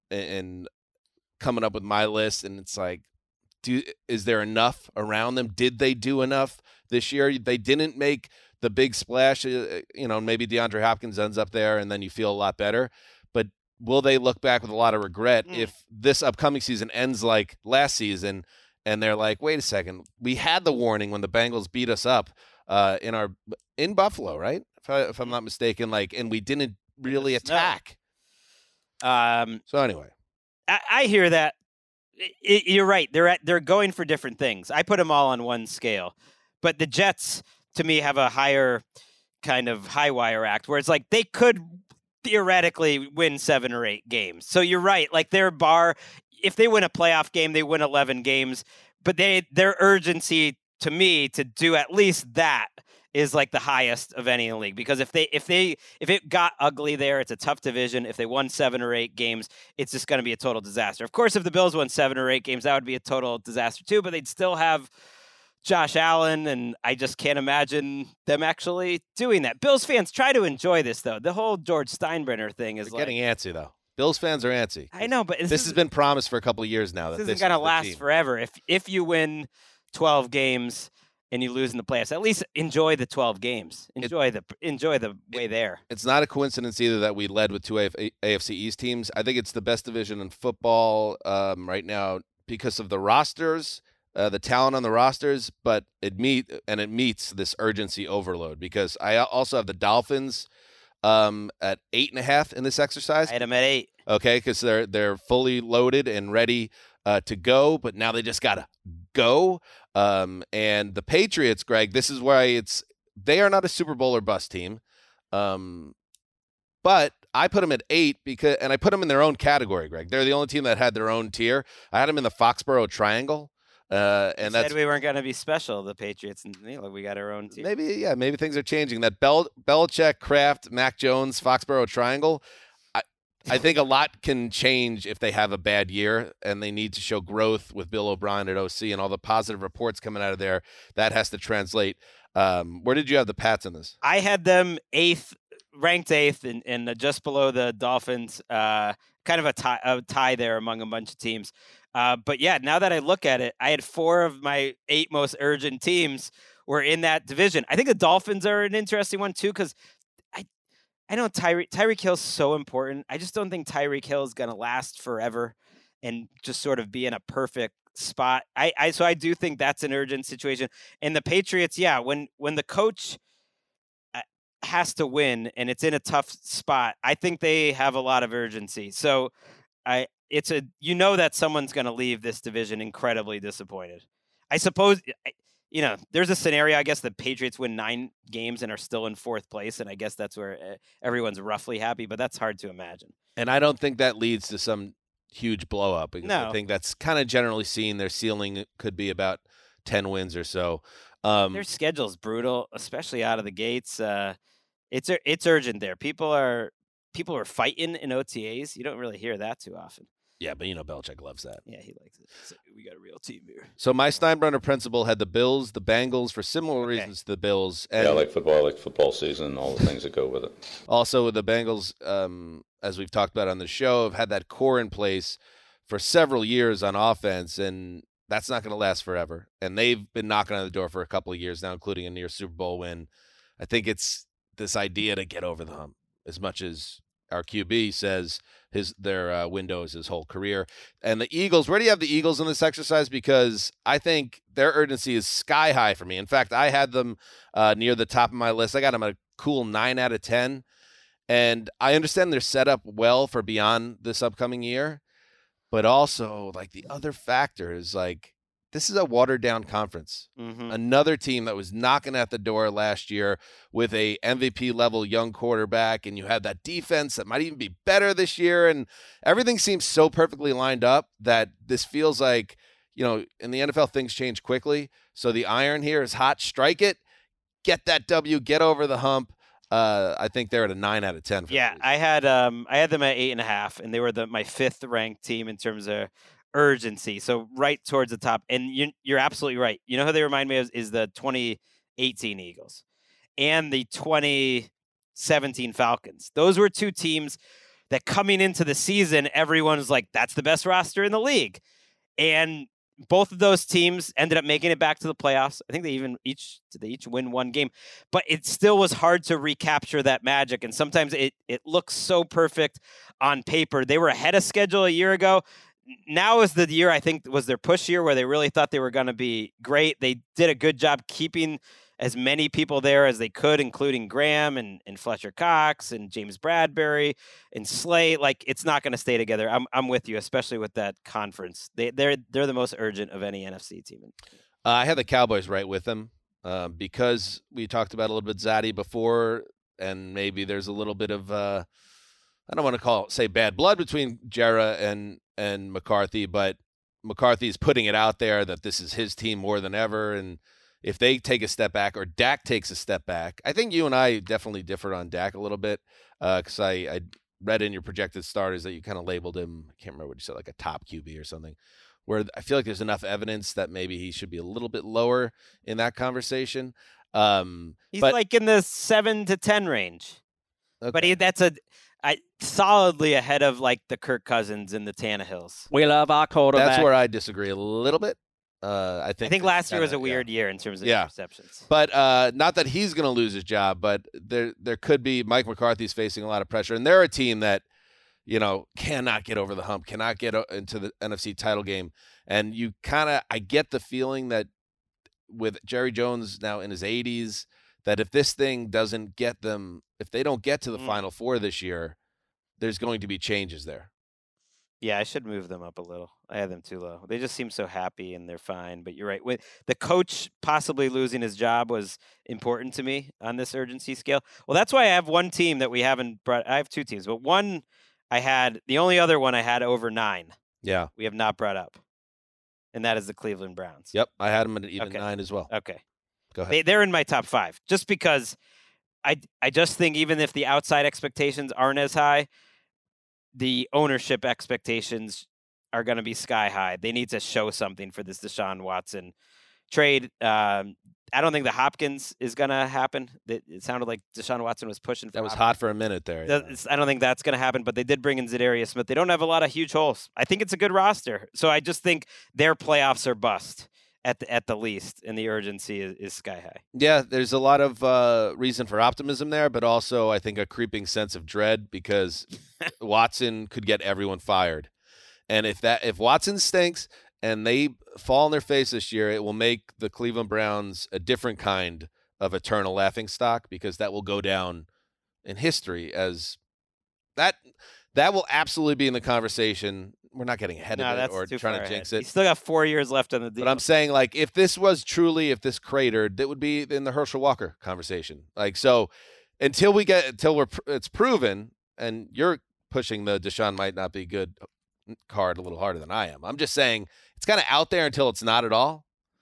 and coming up with my list, and it's like, is there enough around them? Did they do enough this year? They didn't make the big splash. Maybe DeAndre Hopkins ends up there, and then you feel a lot better. But will they look back with a lot of regret if this upcoming season ends like last season, and they're like, wait a second, we had the warning when the Bengals beat us up in Buffalo, right? If I'm not mistaken, and we didn't really attack. So anyway, I hear that. You're right. They're going for different things. I put them all on one scale, but the Jets to me have a higher kind of high wire act where it's like they could theoretically win 7 or 8 games. So you're right. Like their bar, if they win a playoff game, they win 11 games, but their urgency to me to do at least that is like the highest of any in the league, because if it got ugly there, it's a tough division. If they won 7 or 8 games, it's just going to be a total disaster. Of course, if the Bills won 7 or 8 games, that would be a total disaster too, but they'd still have Josh Allen, and I just can't imagine them actually doing that. Bills fans try to enjoy this, though. The whole George Steinbrenner thing is getting antsy, though. Bills fans are antsy. I know, but this has been promised for a couple of years now. This isn't going to last forever. If you win 12 games and you lose in the playoffs, at least enjoy the 12 games. Enjoy the way there. It's not a coincidence either that we led with 2 AFC East teams. I think it's the best division in football right now because of the rosters, the talent on the rosters, but it meets this urgency overload, because I also have the Dolphins at 8.5 in this exercise. I had them at 8. Okay, because they're fully loaded and ready to go, but now they just gotta go. And the Patriots, Greg, this is why they are not a Super Bowl or bust team. But I put them at 8 and I put them in their own category, Greg. They're the only team that had their own tier. I had them in the Foxborough Triangle. And said we weren't going to be special, the Patriots, and we got our own team. Maybe things are changing. That Belichick, Kraft, Mac Jones, Foxborough Triangle, I think a lot can change if they have a bad year and they need to show growth with Bill O'Brien at OC and all the positive reports coming out of there. That has to translate. Where did you have the Pats in this? I had them 8th, ranked 8th, and just below the Dolphins. Kind of a tie there among a bunch of teams. But yeah, now that I look at it, I had 4 of my 8 most urgent teams were in that division. I think the Dolphins are an interesting one too, because I know Tyreek Hill's so important. I just don't think Tyreek Hill is going to last forever and just sort of be in a perfect spot. So I do think that's an urgent situation. And the Patriots, yeah, when the coach has to win and it's in a tough spot, I think they have a lot of urgency. So that someone's going to leave this division incredibly disappointed. I suppose, there's a scenario, I guess the Patriots win 9 games and are still in 4th place. And I guess that's where everyone's roughly happy, but that's hard to imagine. And I don't think that leads to some huge blow up, because No. I think that's kind of generally seen. Their ceiling could be about 10 wins or so. Their schedule's brutal, especially out of the gates. It's urgent there. People are fighting in OTAs. You don't really hear that too often. Yeah, but Belichick loves that. Yeah, he likes it. So we got a real team here. So my Steinbrenner principle had the Bills, the Bengals, for similar reasons to the Bills. And I like football season, all the things that go with it. Also, the Bengals, as we've talked about on the show, have had that core in place for several years on offense, and that's not going to last forever. And they've been knocking on the door for a couple of years now, including a near Super Bowl win. I think it's this idea to get over the hump, as much as our QB says their window is his whole career. And the Eagles, where do you have the Eagles in this exercise? Because I think their urgency is sky high for me. In fact, I had them near the top of my list. I got them at a cool 9 out of 10. And I understand they're set up well for beyond this upcoming year. But also, the other factor is, this is a watered-down conference. Mm-hmm. Another team that was knocking at the door last year with a MVP-level young quarterback, and you have that defense that might even be better this year, and everything seems so perfectly lined up that this feels like, in the NFL, things change quickly. So the iron here is hot. Strike it. Get that W. Get over the hump. I think they're at a 9 out of 10. I had them at 8.5, and they were my 5th ranked team in terms of urgency. So right towards the top. And you're absolutely right. You know who they remind me of is the 2018 Eagles and the 2017 Falcons. Those were 2 teams that coming into the season, everyone's like, that's the best roster in the league. And both of those teams ended up making it back to the playoffs. I think they each win one game, but it still was hard to recapture that magic. And sometimes it looks so perfect on paper. They were ahead of schedule a year ago. Now is the year, I think, was their push year where they really thought they were going to be great. They did a good job keeping as many people there as they could, including Graham and Fletcher Cox and James Bradbury and Slay. Like, it's not going to stay together. I'm with you, especially with that conference. They're the most urgent of any NFC team. I had the Cowboys right with them because we talked about a little bit Zaddy before, and maybe there's a little bit of I don't want to say bad blood between Jera and McCarthy, but McCarthy's putting it out there that this is his team more than ever, and if they take a step back or Dak takes a step back, I think you and I definitely differed on Dak a little bit because I read in your projected starters that you kind of labeled him, I can't remember what you said, like a top QB or something, where I feel like there's enough evidence that maybe he should be a little bit lower in that conversation. He's like in the 7 to 10 range, okay. But that's solidly ahead of like the Kirk Cousins and the Tannehills. We love our quarterback. That's where I disagree a little bit. I think last year was a weird year in terms of interceptions. But not that he's going to lose his job, but there could be Mike McCarthy's facing a lot of pressure, and they're a team that cannot get over the hump, cannot get into the NFC title game, and I get the feeling that with Jerry Jones now in his 80s, that if this thing doesn't get them, if they don't get to the Final Four this year, there's going to be changes there. Yeah, I should move them up a little. I had them too low. They just seem so happy and they're fine. But you're right. With the coach possibly losing his job was important to me on this urgency scale. Well, that's why I have one team that we haven't brought. I have two teams, but one the only other one I had over 9. Yeah. We have not brought up. And that is the Cleveland Browns. Yep. I had them at even 9 as well. Okay. Go ahead. They're in my top 5 just because I just think even if the outside expectations aren't as high, the ownership expectations are going to be sky high. They need to show something for this Deshaun Watson trade. I don't think the Hopkins is going to happen. It sounded like Deshaun Watson was pushing. That was hot for a minute there. Yeah. I don't think that's going to happen, but they did bring in Zadarius Smith. They don't have a lot of huge holes. I think it's a good roster. So I just think their playoffs are bust at the least, and the urgency is sky high. Yeah, there's a lot of reason for optimism there, but also I think a creeping sense of dread because Watson could get everyone fired. And if Watson stinks and they fall on their face this year, it will make the Cleveland Browns a different kind of eternal laughingstock because that will go down in history as that will absolutely be in the conversation. We're not getting ahead of it or trying to jinx it. He's still got 4 years left on the deal. But I'm saying, like, if this cratered, that would be in the Herschel Walker conversation. Like, so until it's proven, and you're pushing the Deshaun might not be good card a little harder than I am. I'm just saying it's kind of out there until it's not at all.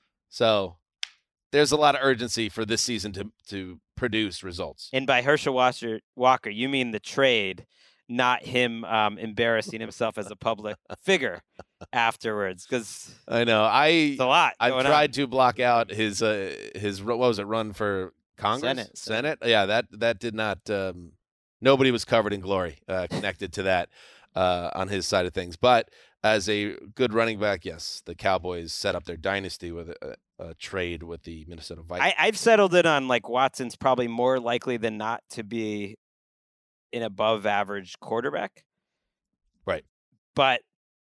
So there's a lot of urgency for this season to produce results. And by Herschel Walker, you mean the trade, not him embarrassing himself as a public figure afterwards. Because I know it's a lot. I've tried to block out his what was it, run for Congress, Senate. Yeah, that did not. Nobody was covered in glory connected to that on his side of things. But as a good running back, yes, the Cowboys set up their dynasty with a trade with the Minnesota Vikings. I've settled it on like Watson's probably more likely than not to be an above average quarterback. Right. But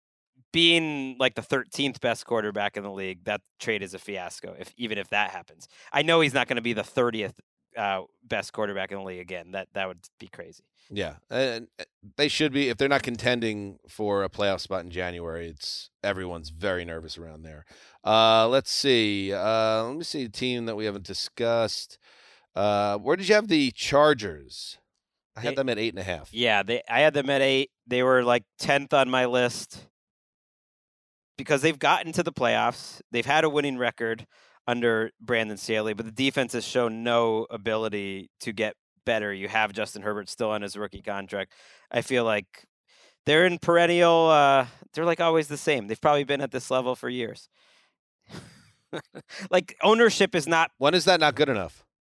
being like the 13th best quarterback in the league, that trade is a fiasco, even if that happens. I know he's not going to be the 30th best quarterback in the league again. That would be crazy. Yeah. And they should be. If they're not contending for a playoff spot in January, everyone's very nervous around there. Let's see. Let me see a team that we haven't discussed. Where did you have the Chargers? I had them at 8.5. Yeah, I had them at 8. They were like 10th on my list because they've gotten to the playoffs. They've had a winning record under Brandon Staley, but the defense has shown no ability to get better. You have Justin Herbert still on his rookie contract. I feel like they're in perennial. They're like always the same. They've probably been at this level for years. Like ownership is not. When is that not good enough?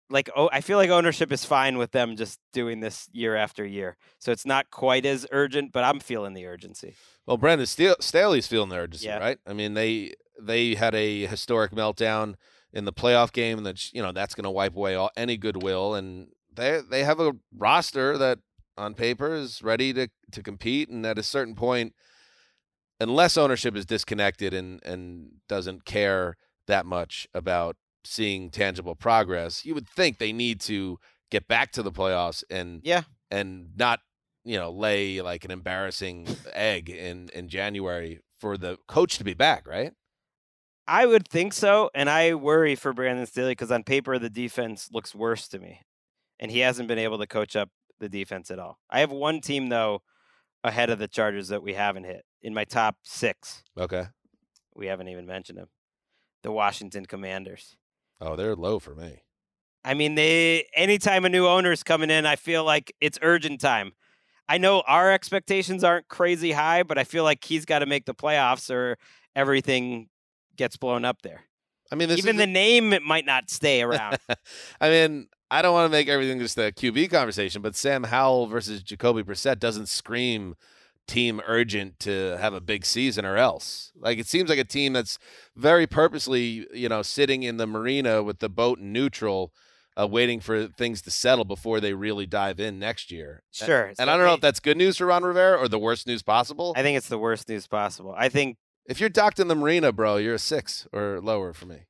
I feel like ownership is fine with them just doing this year after year. So it's not quite as urgent, but I'm feeling the urgency. Well, Brandon Staley's feeling the urgency, right? I mean, they had a historic meltdown in the playoff game, and that's going to wipe away any goodwill. And they have a roster that, on paper, is ready to compete. And at a certain point, unless ownership is disconnected and doesn't care that much about seeing tangible progress, you would think they need to get back to the playoffs and not lay like an embarrassing egg in January for the coach to be back, right? I would think so, and I worry for Brandon Staley because on paper the defense looks worse to me, and he hasn't been able to coach up the defense at all. I have one team though ahead of the Chargers that we haven't hit in my top 6. Okay, we haven't even mentioned them. The Washington Commanders. Oh, they're low for me. I mean, anytime a new owner is coming in, I feel like it's urgent time. I know our expectations aren't crazy high, but I feel like he's got to make the playoffs or everything gets blown up there. I mean, even the name, it might not stay around. I mean, I don't want to make everything just a QB conversation, but Sam Howell versus Jacoby Brissett doesn't scream team urgent to have a big season or else. Like, it seems like a team that's very purposely, sitting in the marina with the boat in neutral, waiting for things to settle before they really dive in next year. Sure. And I don't know if that's good news for Ron Rivera or the worst news possible. I think it's the worst news possible. I think if you're docked in the marina, bro, you're a 6 or lower for me.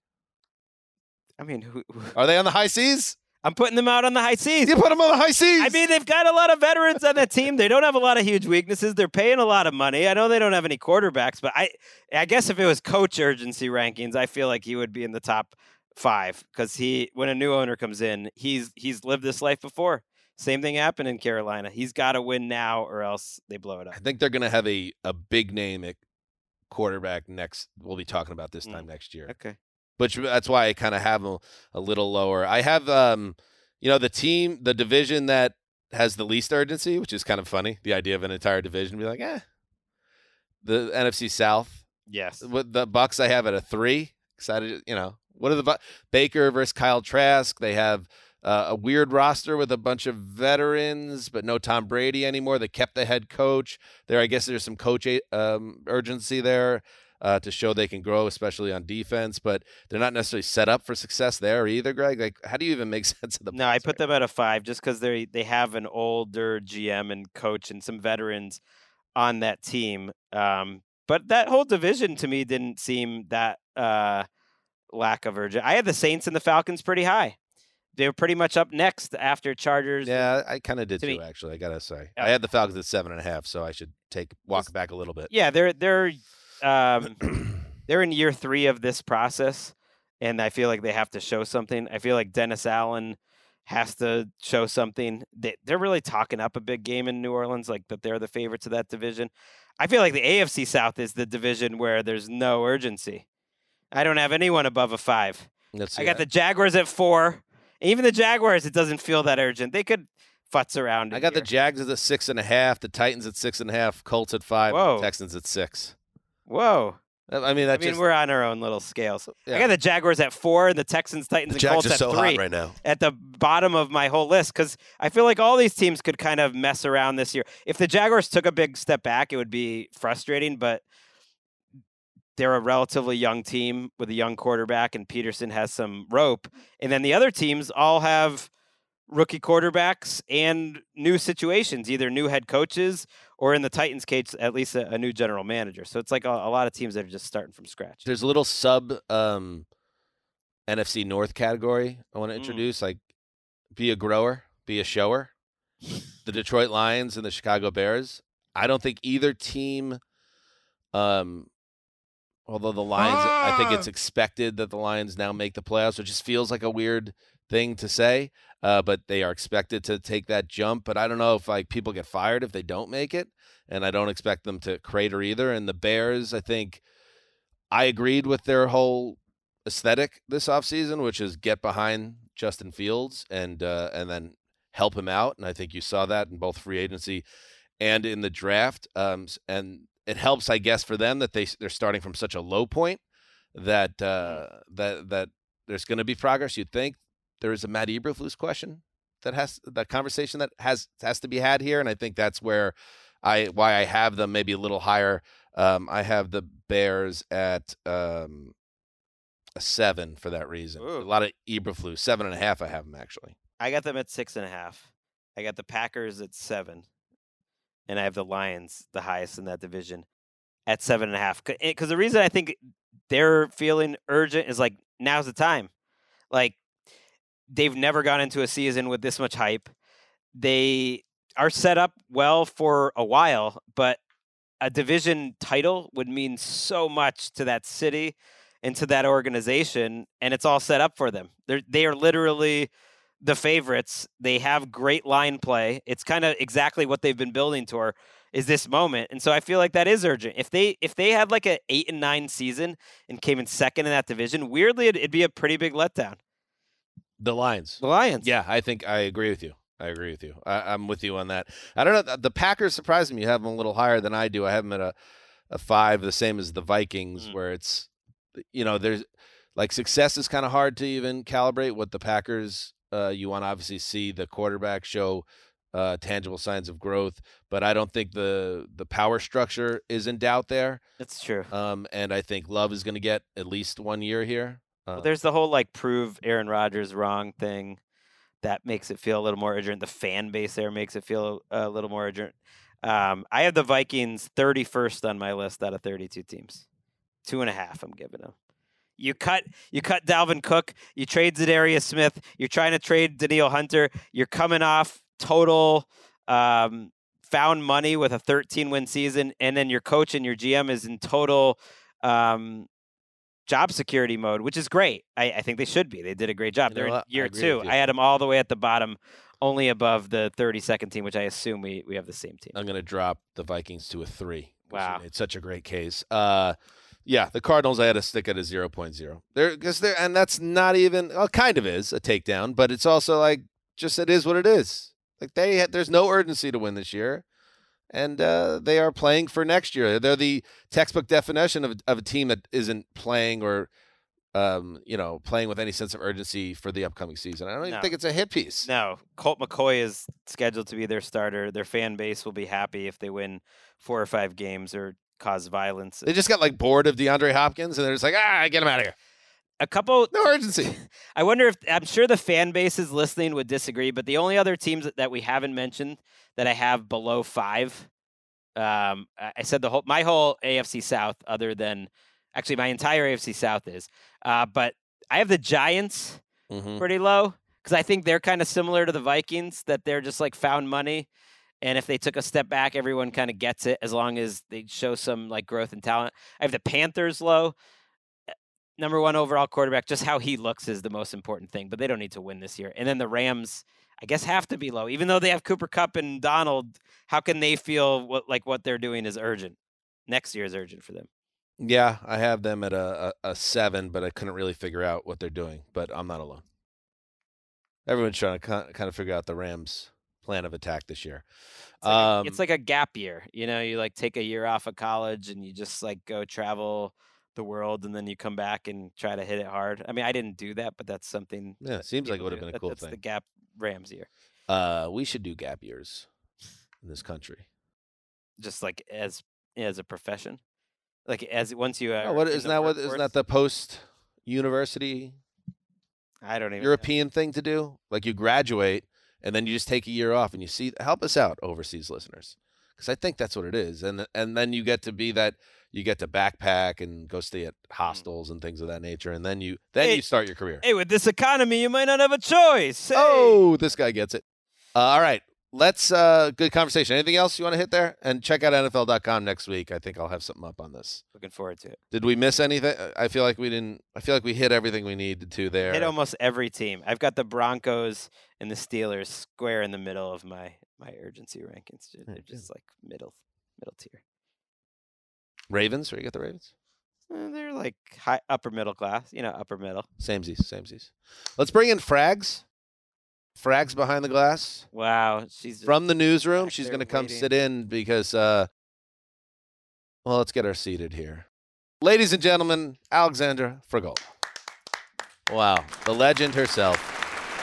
I mean, are they on the high seas? I'm putting them out on the high seas. You put them on the high seas. I mean, they've got a lot of veterans on that team. They don't have a lot of huge weaknesses. They're paying a lot of money. I know they don't have any quarterbacks, but I guess if it was coach urgency rankings, I feel like he would be in the top 5 because when a new owner comes in, he's lived this life before. Same thing happened in Carolina. He's got to win now or else they blow it up. I think they're going to have a big name at quarterback next. We'll be talking about this time next year. Okay. But that's why I kind of have them a little lower. I have, the division that has the least urgency, which is kind of funny. The idea of an entire division, be like, the NFC South. Yes. With the Bucs, I have at a 3. Excited, what are the Baker versus Kyle Trask? They have a weird roster with a bunch of veterans, but no Tom Brady anymore. They kept the head coach there. I guess there's some coach urgency there. To show they can grow, especially on defense, but they're not necessarily set up for success there either, Greg. Like, how do you even make sense of them? No, I put them at a 5 just because they have an older GM and coach and some veterans on that team. But that whole division to me didn't seem that lack of urgency. I had the Saints and the Falcons pretty high. They were pretty much up next after Chargers. Yeah, I kind of did too, actually. I gotta say, I had the Falcons at 7.5, so I should walk back a little bit. Yeah, they're in year 3 of this process, and I feel like they have to show something. I feel like Dennis Allen has to show something. They're really talking up a big game in New Orleans, like that they're the favorites of that division. I feel like the AFC South is the division where there's no urgency. I don't have anyone above a 5. I got the Jaguars at 4. Even the Jaguars, it doesn't feel that urgent. They could futz around. I got the Jags at 6.5, the Titans at 6.5, Colts at 5, Texans at 6. Whoa. I mean, we're on our own little scale. So I got the Jaguars at 4 and the Texans, Titans, and Colts at 3 right now. At the bottom of my whole list because I feel like all these teams could kind of mess around this year. If the Jaguars took a big step back, it would be frustrating, but they're a relatively young team with a young quarterback, and Peterson has some rope. And then the other teams all have rookie quarterbacks and new situations, either new head coaches or in the Titans case, at least a new general manager. So it's like a lot of teams that are just starting from scratch. There's a little sub NFC North category I want to introduce, like be a grower, be a shower. The Detroit Lions and the Chicago Bears. I don't think either team, although the Lions, I think it's expected that the Lions now make the playoffs, which just feels like a weird thing to say, but they are expected to take that jump. But I don't know if people get fired if they don't make it, and I don't expect them to crater either. And the Bears, I think I agreed with their whole aesthetic this offseason, which is get behind Justin Fields and then help him out. And I think you saw that in both free agency and in the draft. And it helps, I guess, for them that they're starting from such a low point that that there's going to be progress, you'd think. there is a Matt Eberflus question that conversation that has to be had here, and I think that's why I have them maybe a little higher. I have the Bears at a 7 for that reason. Ooh. A lot of Eberflus. 7.5. I have them actually. I got them at 6.5. I got the Packers at 7, and I have the Lions, the highest in that division, at 7.5. Because the reason I think they're feeling urgent is like now's the time. Like they've never gone into a season with this much hype. They are set up well for a while, but a division title would mean so much to that city and to that organization, and it's all set up for them. They are literally the favorites. They have great line play. It's kind of exactly what they've been building toward is this moment. And so I feel like that is urgent. If they had like a 8-9 season and came in second in that division, weirdly, it'd be a pretty big letdown. The Lions. Yeah, I think I agree with you. I'm with you on that. I don't know. The Packers surprised me. You have them a little higher than I do. I have them at a 5, the same as the Vikings, where it's, there's like success is kind of hard to even calibrate what the Packers, you want to obviously see the quarterback show tangible signs of growth, but I don't think the power structure is in doubt there. That's true. And I think Love is going to get at least 1 year here. Well, there's the whole like prove Aaron Rodgers wrong thing that makes it feel a little more urgent. The fan base there makes it feel a little more urgent. I have the Vikings 31st on my list out of 32 teams. 2.5 I'm giving them. You cut Dalvin Cook. You trade Zadarius Smith. You're trying to trade Danielle Hunter. You're coming off total found money with a 13-win season, and then your coach and your GM is in total job security mode, which is great. I think they should be. They did a great job. They're in year 2. I had them all the way at the bottom, only above the 32nd team, which I assume we have the same team. I'm going to drop the Vikings to a 3. Wow. It's such a great case. Yeah, the Cardinals I had to stick at a 0.0. And that's not even, well, kind of is a takedown, but it's also like, just it is what it is. Like there's no urgency to win this year. And they are playing for next year. They're the textbook definition of a team that isn't playing or, playing with any sense of urgency for the upcoming season. I don't even think it's a hit piece. No, Colt McCoy is scheduled to be their starter. Their fan base will be happy if they win 4 or 5 games or cause violence. They just got like bored of DeAndre Hopkins, and they're just like, get him out of here. No urgency. I wonder I'm sure the fan bases listening would disagree, but the only other teams that we haven't mentioned that I have below 5, I said my whole AFC South, other than actually my entire AFC South is, but I have the Giants pretty low because I think they're kind of similar to the Vikings, that they're just like found money. And if they took a step back, everyone kind of gets it as long as they show some like growth and talent. I have the Panthers low. Number 1 overall quarterback, just how he looks is the most important thing, but they don't need to win this year. And then the Rams, I guess, have to be low. Even though they have Cooper Kupp and Donald, how can they feel what they're doing is urgent? Next year is urgent for them. Yeah, I have them at a 7, but I couldn't really figure out what they're doing. But I'm not alone. Everyone's trying to kind of figure out the Rams' plan of attack this year. It's like a gap year. You like take a year off of college and you just like go travel the world, and then you come back and try to hit it hard. I mean, I didn't do that, but that's something. Yeah, it seems like it would have been a cool thing. That's the gap Rams year. We should do gap years in this country, just like as a profession, like as once you. Isn't that the post university? I don't even European thing to do. Like you graduate and then you just take a year off and you see. Help us out, overseas listeners, because I think that's what it is. And then you get to be that. You get to backpack and go stay at hostels and things of that nature, and then you start your career. Hey, with this economy, you might not have a choice. Hey. Oh, this guy gets it. All right, let's good conversation. Anything else you want to hit there? And check out NFL.com next week. I think I'll have something up on this. Looking forward to it. Did we miss anything? I feel like we didn't. I feel like we hit everything we needed to there. Hit almost every team. I've got the Broncos and the Steelers square in the middle of my urgency rankings. They're just like middle tier. Ravens? Where you got the Ravens? They're like high, upper middle class. Upper middle. Samesies. Let's bring in Frags. Frags behind the glass. Wow. She's from the newsroom. She's going to come sit in because, let's get her seated here. Ladies and gentlemen, Alexandra Fregola. Wow. The legend herself.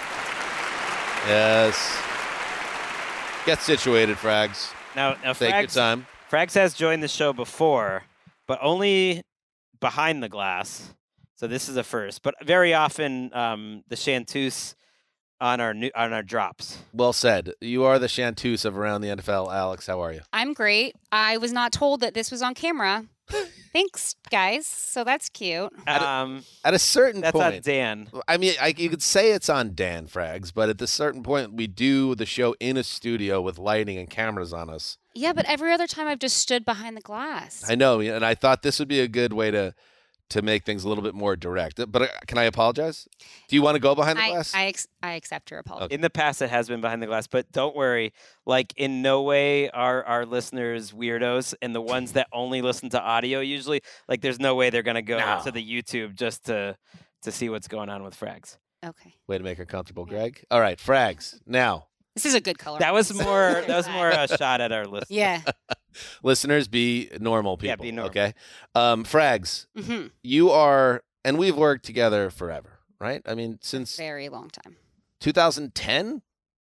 Yes. Get situated, Frags. Now Take your time. Frags has joined the show before, but only behind the glass. So this is a first. But very often, the chanteuse on our drops. Well said. You are the chanteuse of Around the NFL. Alex, how are you? I'm great. I was not told that this was on camera. Thanks, guys. So that's cute. At a certain that's point. That's on Dan. I mean, you could say it's on Dan, Frags, but at a certain point, we do the show in a studio with lighting and cameras on us. Yeah, but every other time I've just stood behind the glass. I know, and I thought this would be a good way to make things a little bit more direct. But can I apologize? Do you want to go behind the glass? I accept your apology. Okay. In the past, it has been behind the glass, but don't worry. Like, in no way are our listeners weirdos, and the ones that only listen to audio usually, like, there's no way they're going to go to the YouTube just to see what's going on with Frags. Okay. Way to make her comfortable, Greg. All right, Frags. Now. This is a good color. That was more a shot at our listeners. Yeah. Listeners, be normal people. Yeah, be normal. Okay. Frags, Mm-hmm. you are, and we've worked together forever, right? I mean, since Very long time. 2010?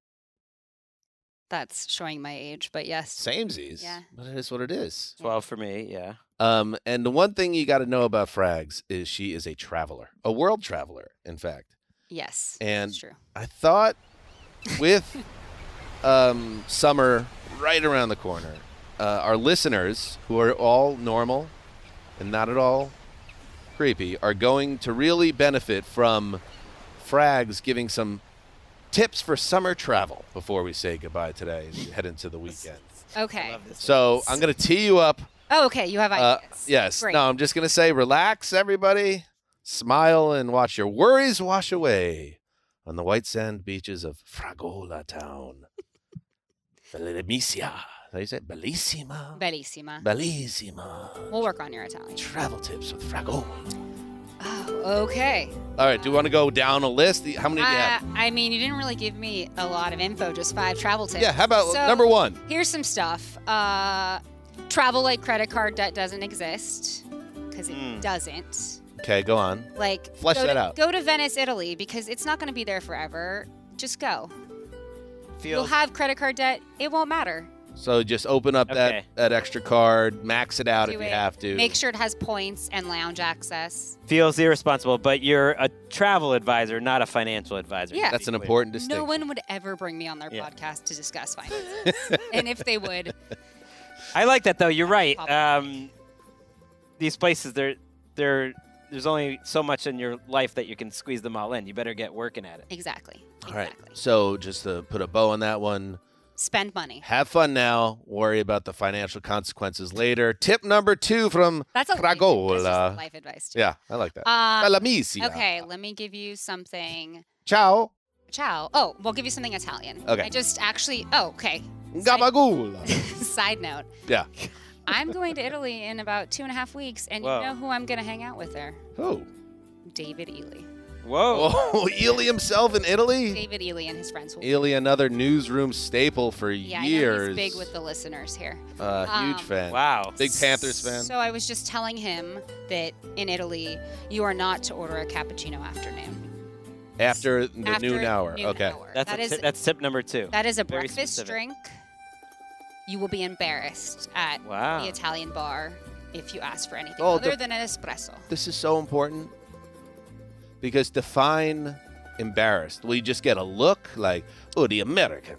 That's showing my age, but yes. Samesies. Yeah. But it is what it is. 12 for me, yeah. And the one thing you got to know about Frags is she is a traveler, a world traveler, in fact. Yes. And that's true. I thought with summer right around the corner, our listeners, who are all normal and not at all creepy, are going to really benefit from Frags giving some tips for summer travel before we say goodbye today and head into the weekend. Okay. So I'm going to tee you up. Oh, okay. You have ideas. Yes. Great. No, I'm just going to say relax, everybody. Smile and watch your worries wash away on the white sand beaches of Fragola town. Bellissima. How do you say it? Bellissima. Bellissima. Bellissima. We'll work on your Italian. Travel tips with Fragola. Oh, okay. All right. Do you want to go down a list? How many do you have? I mean, you didn't really give me a lot of info, just 5 travel tips. Yeah. How about So, number 1? Here's some stuff. Travel like credit card debt doesn't exist because it doesn't. Okay, go on. Like, Flesh that out. Go to Venice, Italy, because it's not going to be there forever. Just go. You'll Feels have credit card debt. It won't matter. So just open up Okay. that extra card, max it out Do if you it. have to. Make sure it has points and lounge access. feels irresponsible, but you're a travel advisor, not a financial advisor. Yeah. That's an important distinction. No one would ever bring me on their Yeah. podcast to discuss finances. And if they would, I like that, though. You're right. These places, there's only so much in your life that you can squeeze them all in. You better get working at it. exactly. All right. So just to put a bow on that one, Spend money. have fun now. Worry about the financial consequences later. Tip number 2 from That's a Fragola. life advice. Too. Yeah, I like that. Bellissima. Okay, let me give you something. Ciao. Ciao. Oh, we'll give you something Italian. Okay. I just actually. Oh, okay. Gabagola. Side note. Yeah. I'm going to Italy in about 2.5 weeks, and Whoa. you know who I'm going to hang out with there? Who? David Ely. Whoa. Oh, Ely himself in Italy? David Ely and his friends. Will Ely, another newsroom staple for yeah, I know years. he's big with the listeners here. Huge fan. Wow. Big Panthers fan. So I was just telling him that in Italy, you are not to order a cappuccino afternoon. After the After noon hour. noon Okay. hour. That's, That a is- tip, that's tip number 2. That is a Very breakfast specific. drink. You will be embarrassed at Wow. the Italian bar if you ask for anything Oh, other the- than an espresso. This is so important because define embarrassed. Will you just get a look like, oh, the American?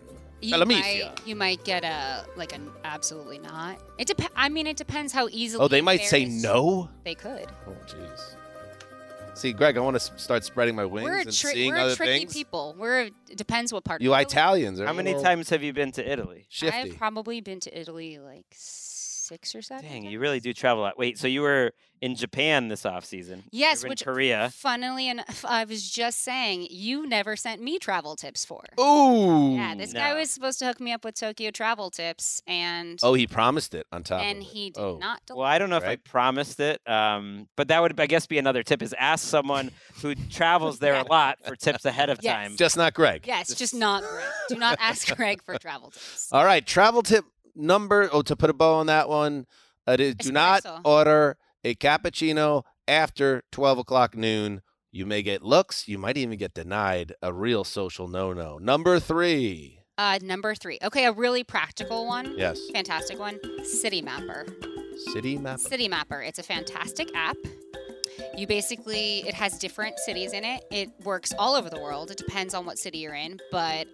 You might get an absolutely not. It I mean, it depends how easily. Oh, they might say embarrassed no? They could. Oh, jeez. See, Greg, I want to start spreading my wings We're and seeing we're other tricky things. people. It depends what part. You of Italy. Italians are How many times have you been to Italy? shifty. I've probably been to Italy like 6 or 7. Dang, you really do travel a lot. Wait, so you were in Japan this off season? Yes, you were in which Korea. funnily enough, I was just saying you never sent me travel tips for. Ooh. Yeah, this guy was supposed to hook me up with Tokyo travel tips, and Oh, he promised it on top and of it. he did Oh. not deliver. Well, I don't know if I promised it, but that would, I guess, be another tip: is ask someone who travels there a lot for tips ahead of Yes. time. Just not Greg. Yes, just not Greg. Do not ask Greg for travel tips. All right, travel tip number, to put a bow on that one, do not Espresso. order a cappuccino after 12 o'clock noon. You may get looks. You might even get denied a real social no-no. Number 3. Number 3. Okay, a really practical one. Yes. Fantastic one. City Mapper. City Mapper. City Mapper. It's a fantastic app. You basically, it has different cities in it. It works all over the world. It depends on what city you're in. But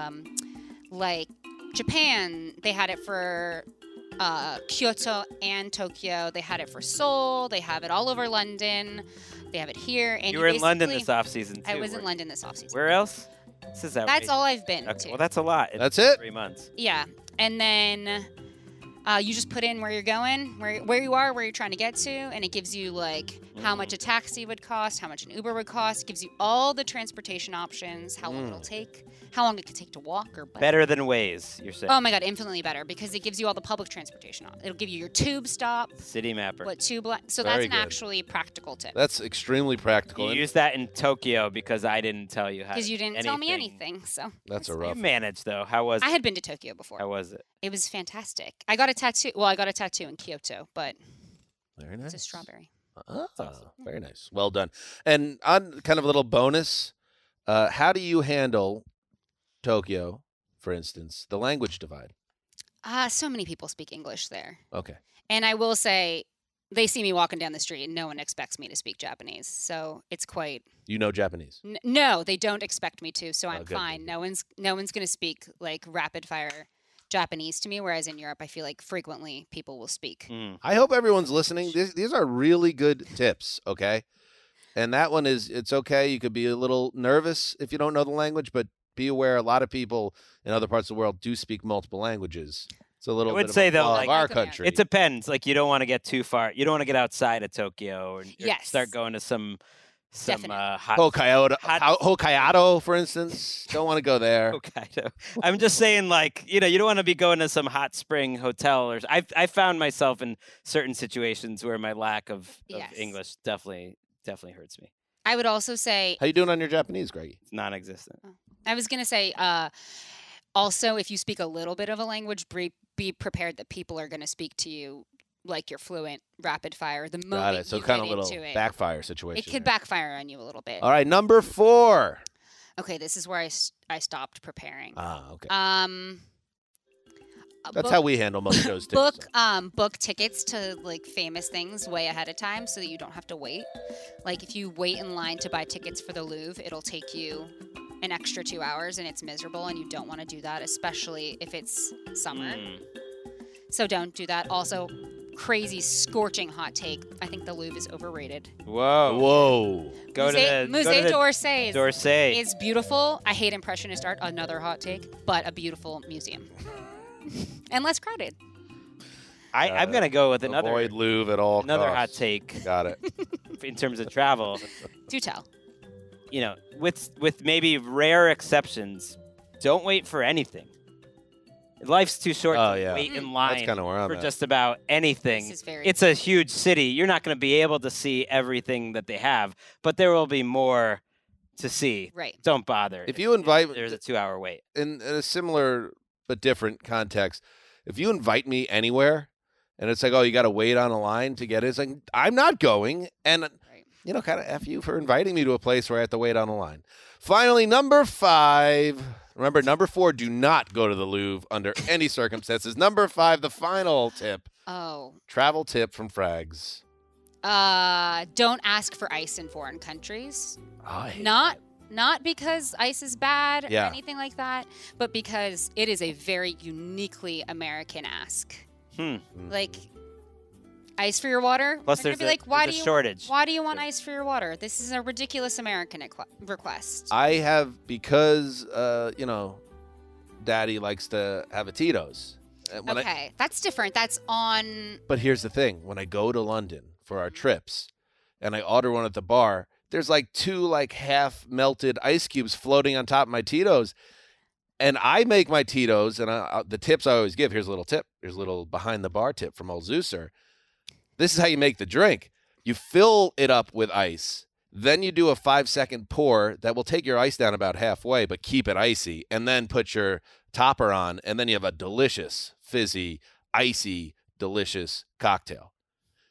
like Japan, they had it for Kyoto and Tokyo. They had it for Seoul. They have it all over London. They have it here. And you were in London this off-season, too. I was in London this off-season. Where else? This is That's all I've been to. Well, that's a lot. That's it? 3 months. Yeah. And then you just put in where you're going, where you are, where you're trying to get to, and it gives you like how much a taxi would cost, how much an Uber would cost. It gives you all the transportation options, how long it'll take, how long it could take to walk or bike. Better than Waze, you're saying. Oh my God, infinitely better because it gives you all the public transportation. It'll give you your tube stop. City Mapper. What tube? So Very that's an good. actually practical tip. That's extremely practical. You use that in Tokyo because I didn't tell you how. Because you didn't tell me anything, so. That's a rough. You managed though. How was it? I had been to Tokyo before. How was it? It was fantastic. I got a tattoo. Well, I got a tattoo in Kyoto, but Very nice. it's a strawberry. Very nice. Well done. And on kind of a little bonus, how do you handle Tokyo, for instance, the language divide? So many people speak English there. Okay. And I will say, they see me walking down the street and no one expects me to speak Japanese. So it's quite. You know Japanese? No, they don't expect me to. So I'm good, fine. No one's going to speak like rapid fire Japanese to me. Whereas in Europe, I feel like frequently people will speak. I hope everyone's listening. These are really good tips, okay? And that one is, it's okay. You could be a little nervous if you don't know the language, but be aware a lot of people in other parts of the world do speak multiple languages. It's a little I would bit say of, a though, flaw like, of our country. It depends. Like you don't want to get too far. You don't want to get outside of Tokyo or Yes. start going to some hot Hokkaido, for instance. Don't want to go there. Hokkaido. I'm just saying, like, you don't want to be going to some hot spring hotel. Or I found myself in certain situations where my lack of English definitely hurts me. I would also say. How you doing on your Japanese, Greggy? It's non-existent. I was going to say, also, if you speak a little bit of a language, be prepared that people are going to speak to you like you're fluent, rapid fire. The moment Got it. So you kind get of little into it, backfire situation. it could backfire on you a little bit. All right, number 4. Okay, this is where I stopped preparing. Okay. That's how we handle most shows too. Book tickets to like famous things way ahead of time so that you don't have to wait. Like if you wait in line to buy tickets for the Louvre, it'll take you an extra 2 hours and it's miserable and you don't want to do that, especially if it's summer. So don't do that. Also, crazy scorching hot take. I think the Louvre is overrated. Whoa. Musée d'Orsay d'Orsay is beautiful. I hate Impressionist art. Another hot take, but a beautiful museum. And less crowded. I'm going to go with another. Avoid Louvre at all Another costs. hot take. Got it. In terms of travel. Do tell. With maybe rare exceptions, don't wait for anything. Life's too short to wait in line That's kinda where I'm for at. just about anything. This is very It's a huge city. You're not going to be able to see everything that they have, but there will be more to see. Right. Don't bother. If you invite There's a 2-hour wait. in a similar but different context, if you invite me anywhere and it's like, oh, you got to wait on a line to get it, it's like, I'm not going. And, kind of F you for inviting me to a place where I have to wait on a line. Finally, number 5. Remember, number 4, do not go to the Louvre under any circumstances. Number 5, the final tip. Oh. Travel tip from Frags. Don't ask for ice in foreign countries. I hate Not because ice is bad Yeah. or anything like that, but because it is a very uniquely American ask. Like ice for your water. Plus They're there's gonna be like, why do you shortage. Why do you want ice for your water? This is a ridiculous American request. I have, because, Daddy likes to have a Tito's. Okay, that's different. That's on. But here's the thing. When I go to London for our trips and I order one at the bar, there's like 2 half melted ice cubes floating on top of my Tito's. And I make my Tito's, and the tips I always give, here's a little tip. Here's a little behind the bar tip from old Zeuser. This is how you make the drink. You fill it up with ice. Then you do a 5-second pour that will take your ice down about halfway, but keep it icy. And then put your topper on, and then you have a delicious, fizzy, icy, delicious cocktail.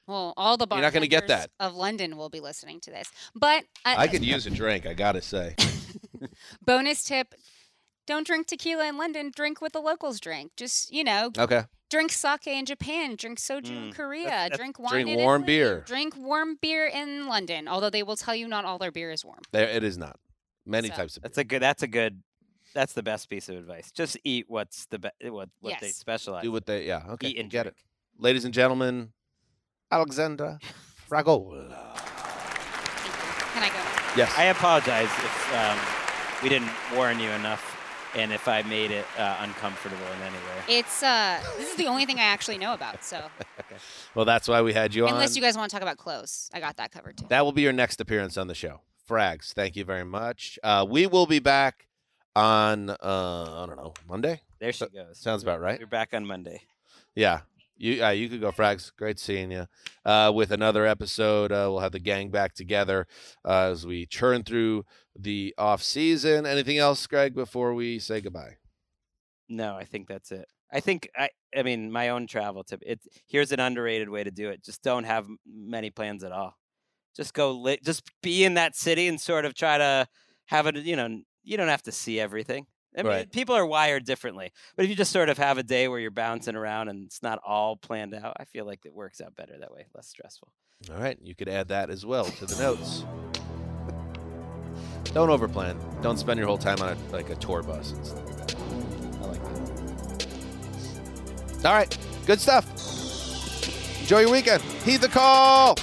Well, all the You're not going to get that. of London will be listening to this. But I could use a drink, I got to say. bonus tip, don't drink tequila in London. Drink what the locals drink. Just, Okay. drink sake in Japan. Drink soju in Korea. Drink wine in warm Italy, beer. Drink warm beer in London, although they will tell you not all their beer is warm. It is not. Many types of beer. That's the best piece of advice. Just eat what's what they specialize. Do what they, okay. Eat and get drink. it. Ladies and gentlemen, Alexandra Fragola. Can I go? Yes. I apologize if we didn't warn you enough, and if I made it uncomfortable in any way. It's this is the only thing I actually know about. So. Okay. Well, that's why we had you on. Unless you guys want to talk about clothes, I got that covered too. That will be your next appearance on the show. Frags, thank you very much. We will be back on, I don't know, Monday? There she goes. Sounds about right. You're back on Monday. Yeah. You could go, Frags. Great seeing you. With another episode, we'll have the gang back together as we churn through the off season. Anything else, Greg, before we say goodbye? No, I think that's it. I mean, my own travel tip. Here's an underrated way to do it. Just don't have many plans at all. Just go just be in that city and sort of try to have it, you don't have to see everything. I mean, people are wired differently. But if you just sort of have a day where you're bouncing around and it's not all planned out, I feel like it works out better that way, less stressful. All right. You could add that as well to the notes. Don't overplan. Don't spend your whole time on a tour bus and stuff like that. I like that. All right. Good stuff. Enjoy your weekend. Heed the call.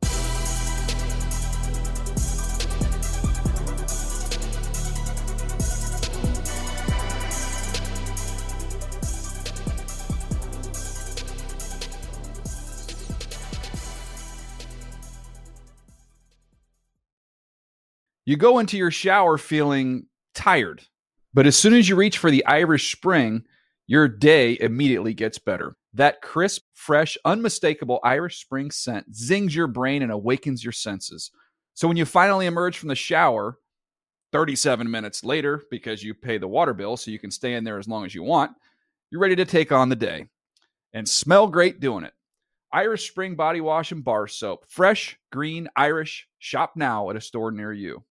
You go into your shower feeling tired, but as soon as you reach for the Irish Spring, your day immediately gets better. That crisp, fresh, unmistakable Irish Spring scent zings your brain and awakens your senses. So when you finally emerge from the shower, 37 minutes later, because you pay the water bill so you can stay in there as long as you want, you're ready to take on the day and smell great doing it. Irish Spring Body Wash and Bar Soap. Fresh, green, Irish. Shop now at a store near you.